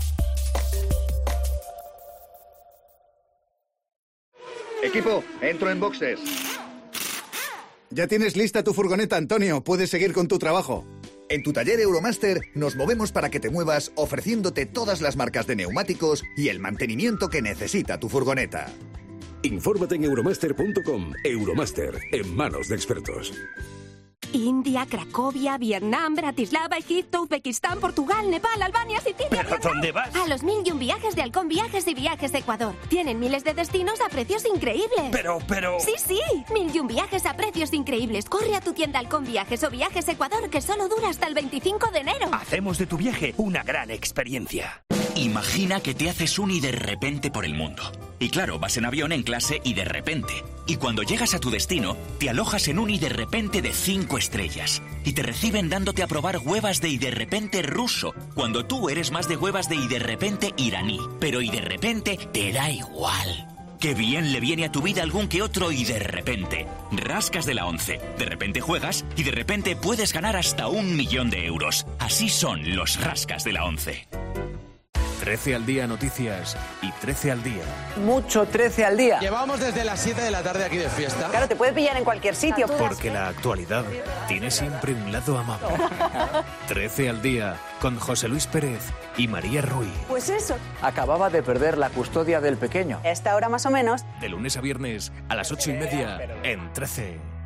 Equipo, entro en boxes. Ya tienes lista tu furgoneta, Antonio. Puedes seguir con tu trabajo. En tu taller Euromaster nos movemos para que te muevas ofreciéndote todas las marcas de neumáticos y el mantenimiento que necesita tu furgoneta. Infórmate en euromaster punto com. Euromaster, en manos de expertos. India, Cracovia, Vietnam, Bratislava, Egipto, Uzbekistán, Portugal, Nepal, Albania, Sicilia... ¿Pero dónde vas? A los mil y un viajes de Halcón Viajes y Viajes de Ecuador. Tienen miles de destinos a precios increíbles. Pero, pero... Sí, sí, mil y un viajes a precios increíbles. Corre a tu tienda Halcón Viajes o Viajes Ecuador, que solo dura hasta el veinticinco de enero. Hacemos de tu viaje una gran experiencia. Imagina que te haces un y de repente por el mundo. Y claro, vas en avión en clase y de repente. Y cuando llegas a tu destino, te alojas en un y de repente de cinco estrellas. Y te reciben dándote a probar huevas de y de repente ruso, cuando tú eres más de huevas de y de repente iraní. Pero y de repente te da igual. Qué bien le viene a tu vida algún que otro y de repente. Rascas de la once. De repente juegas y de repente puedes ganar hasta un millón de euros. Así son los rascas de la once. trece al día noticias y trece al día. Mucho trece al día. Llevamos desde las siete de la tarde aquí de fiesta. Claro, te puede pillar en cualquier sitio. Porque la actualidad tiene siempre un lado amable. trece al día con José Luis Pérez y María Ruiz. Pues eso. Acababa de perder la custodia del pequeño. A esta hora más o menos. De lunes a viernes a las ocho y media en trece.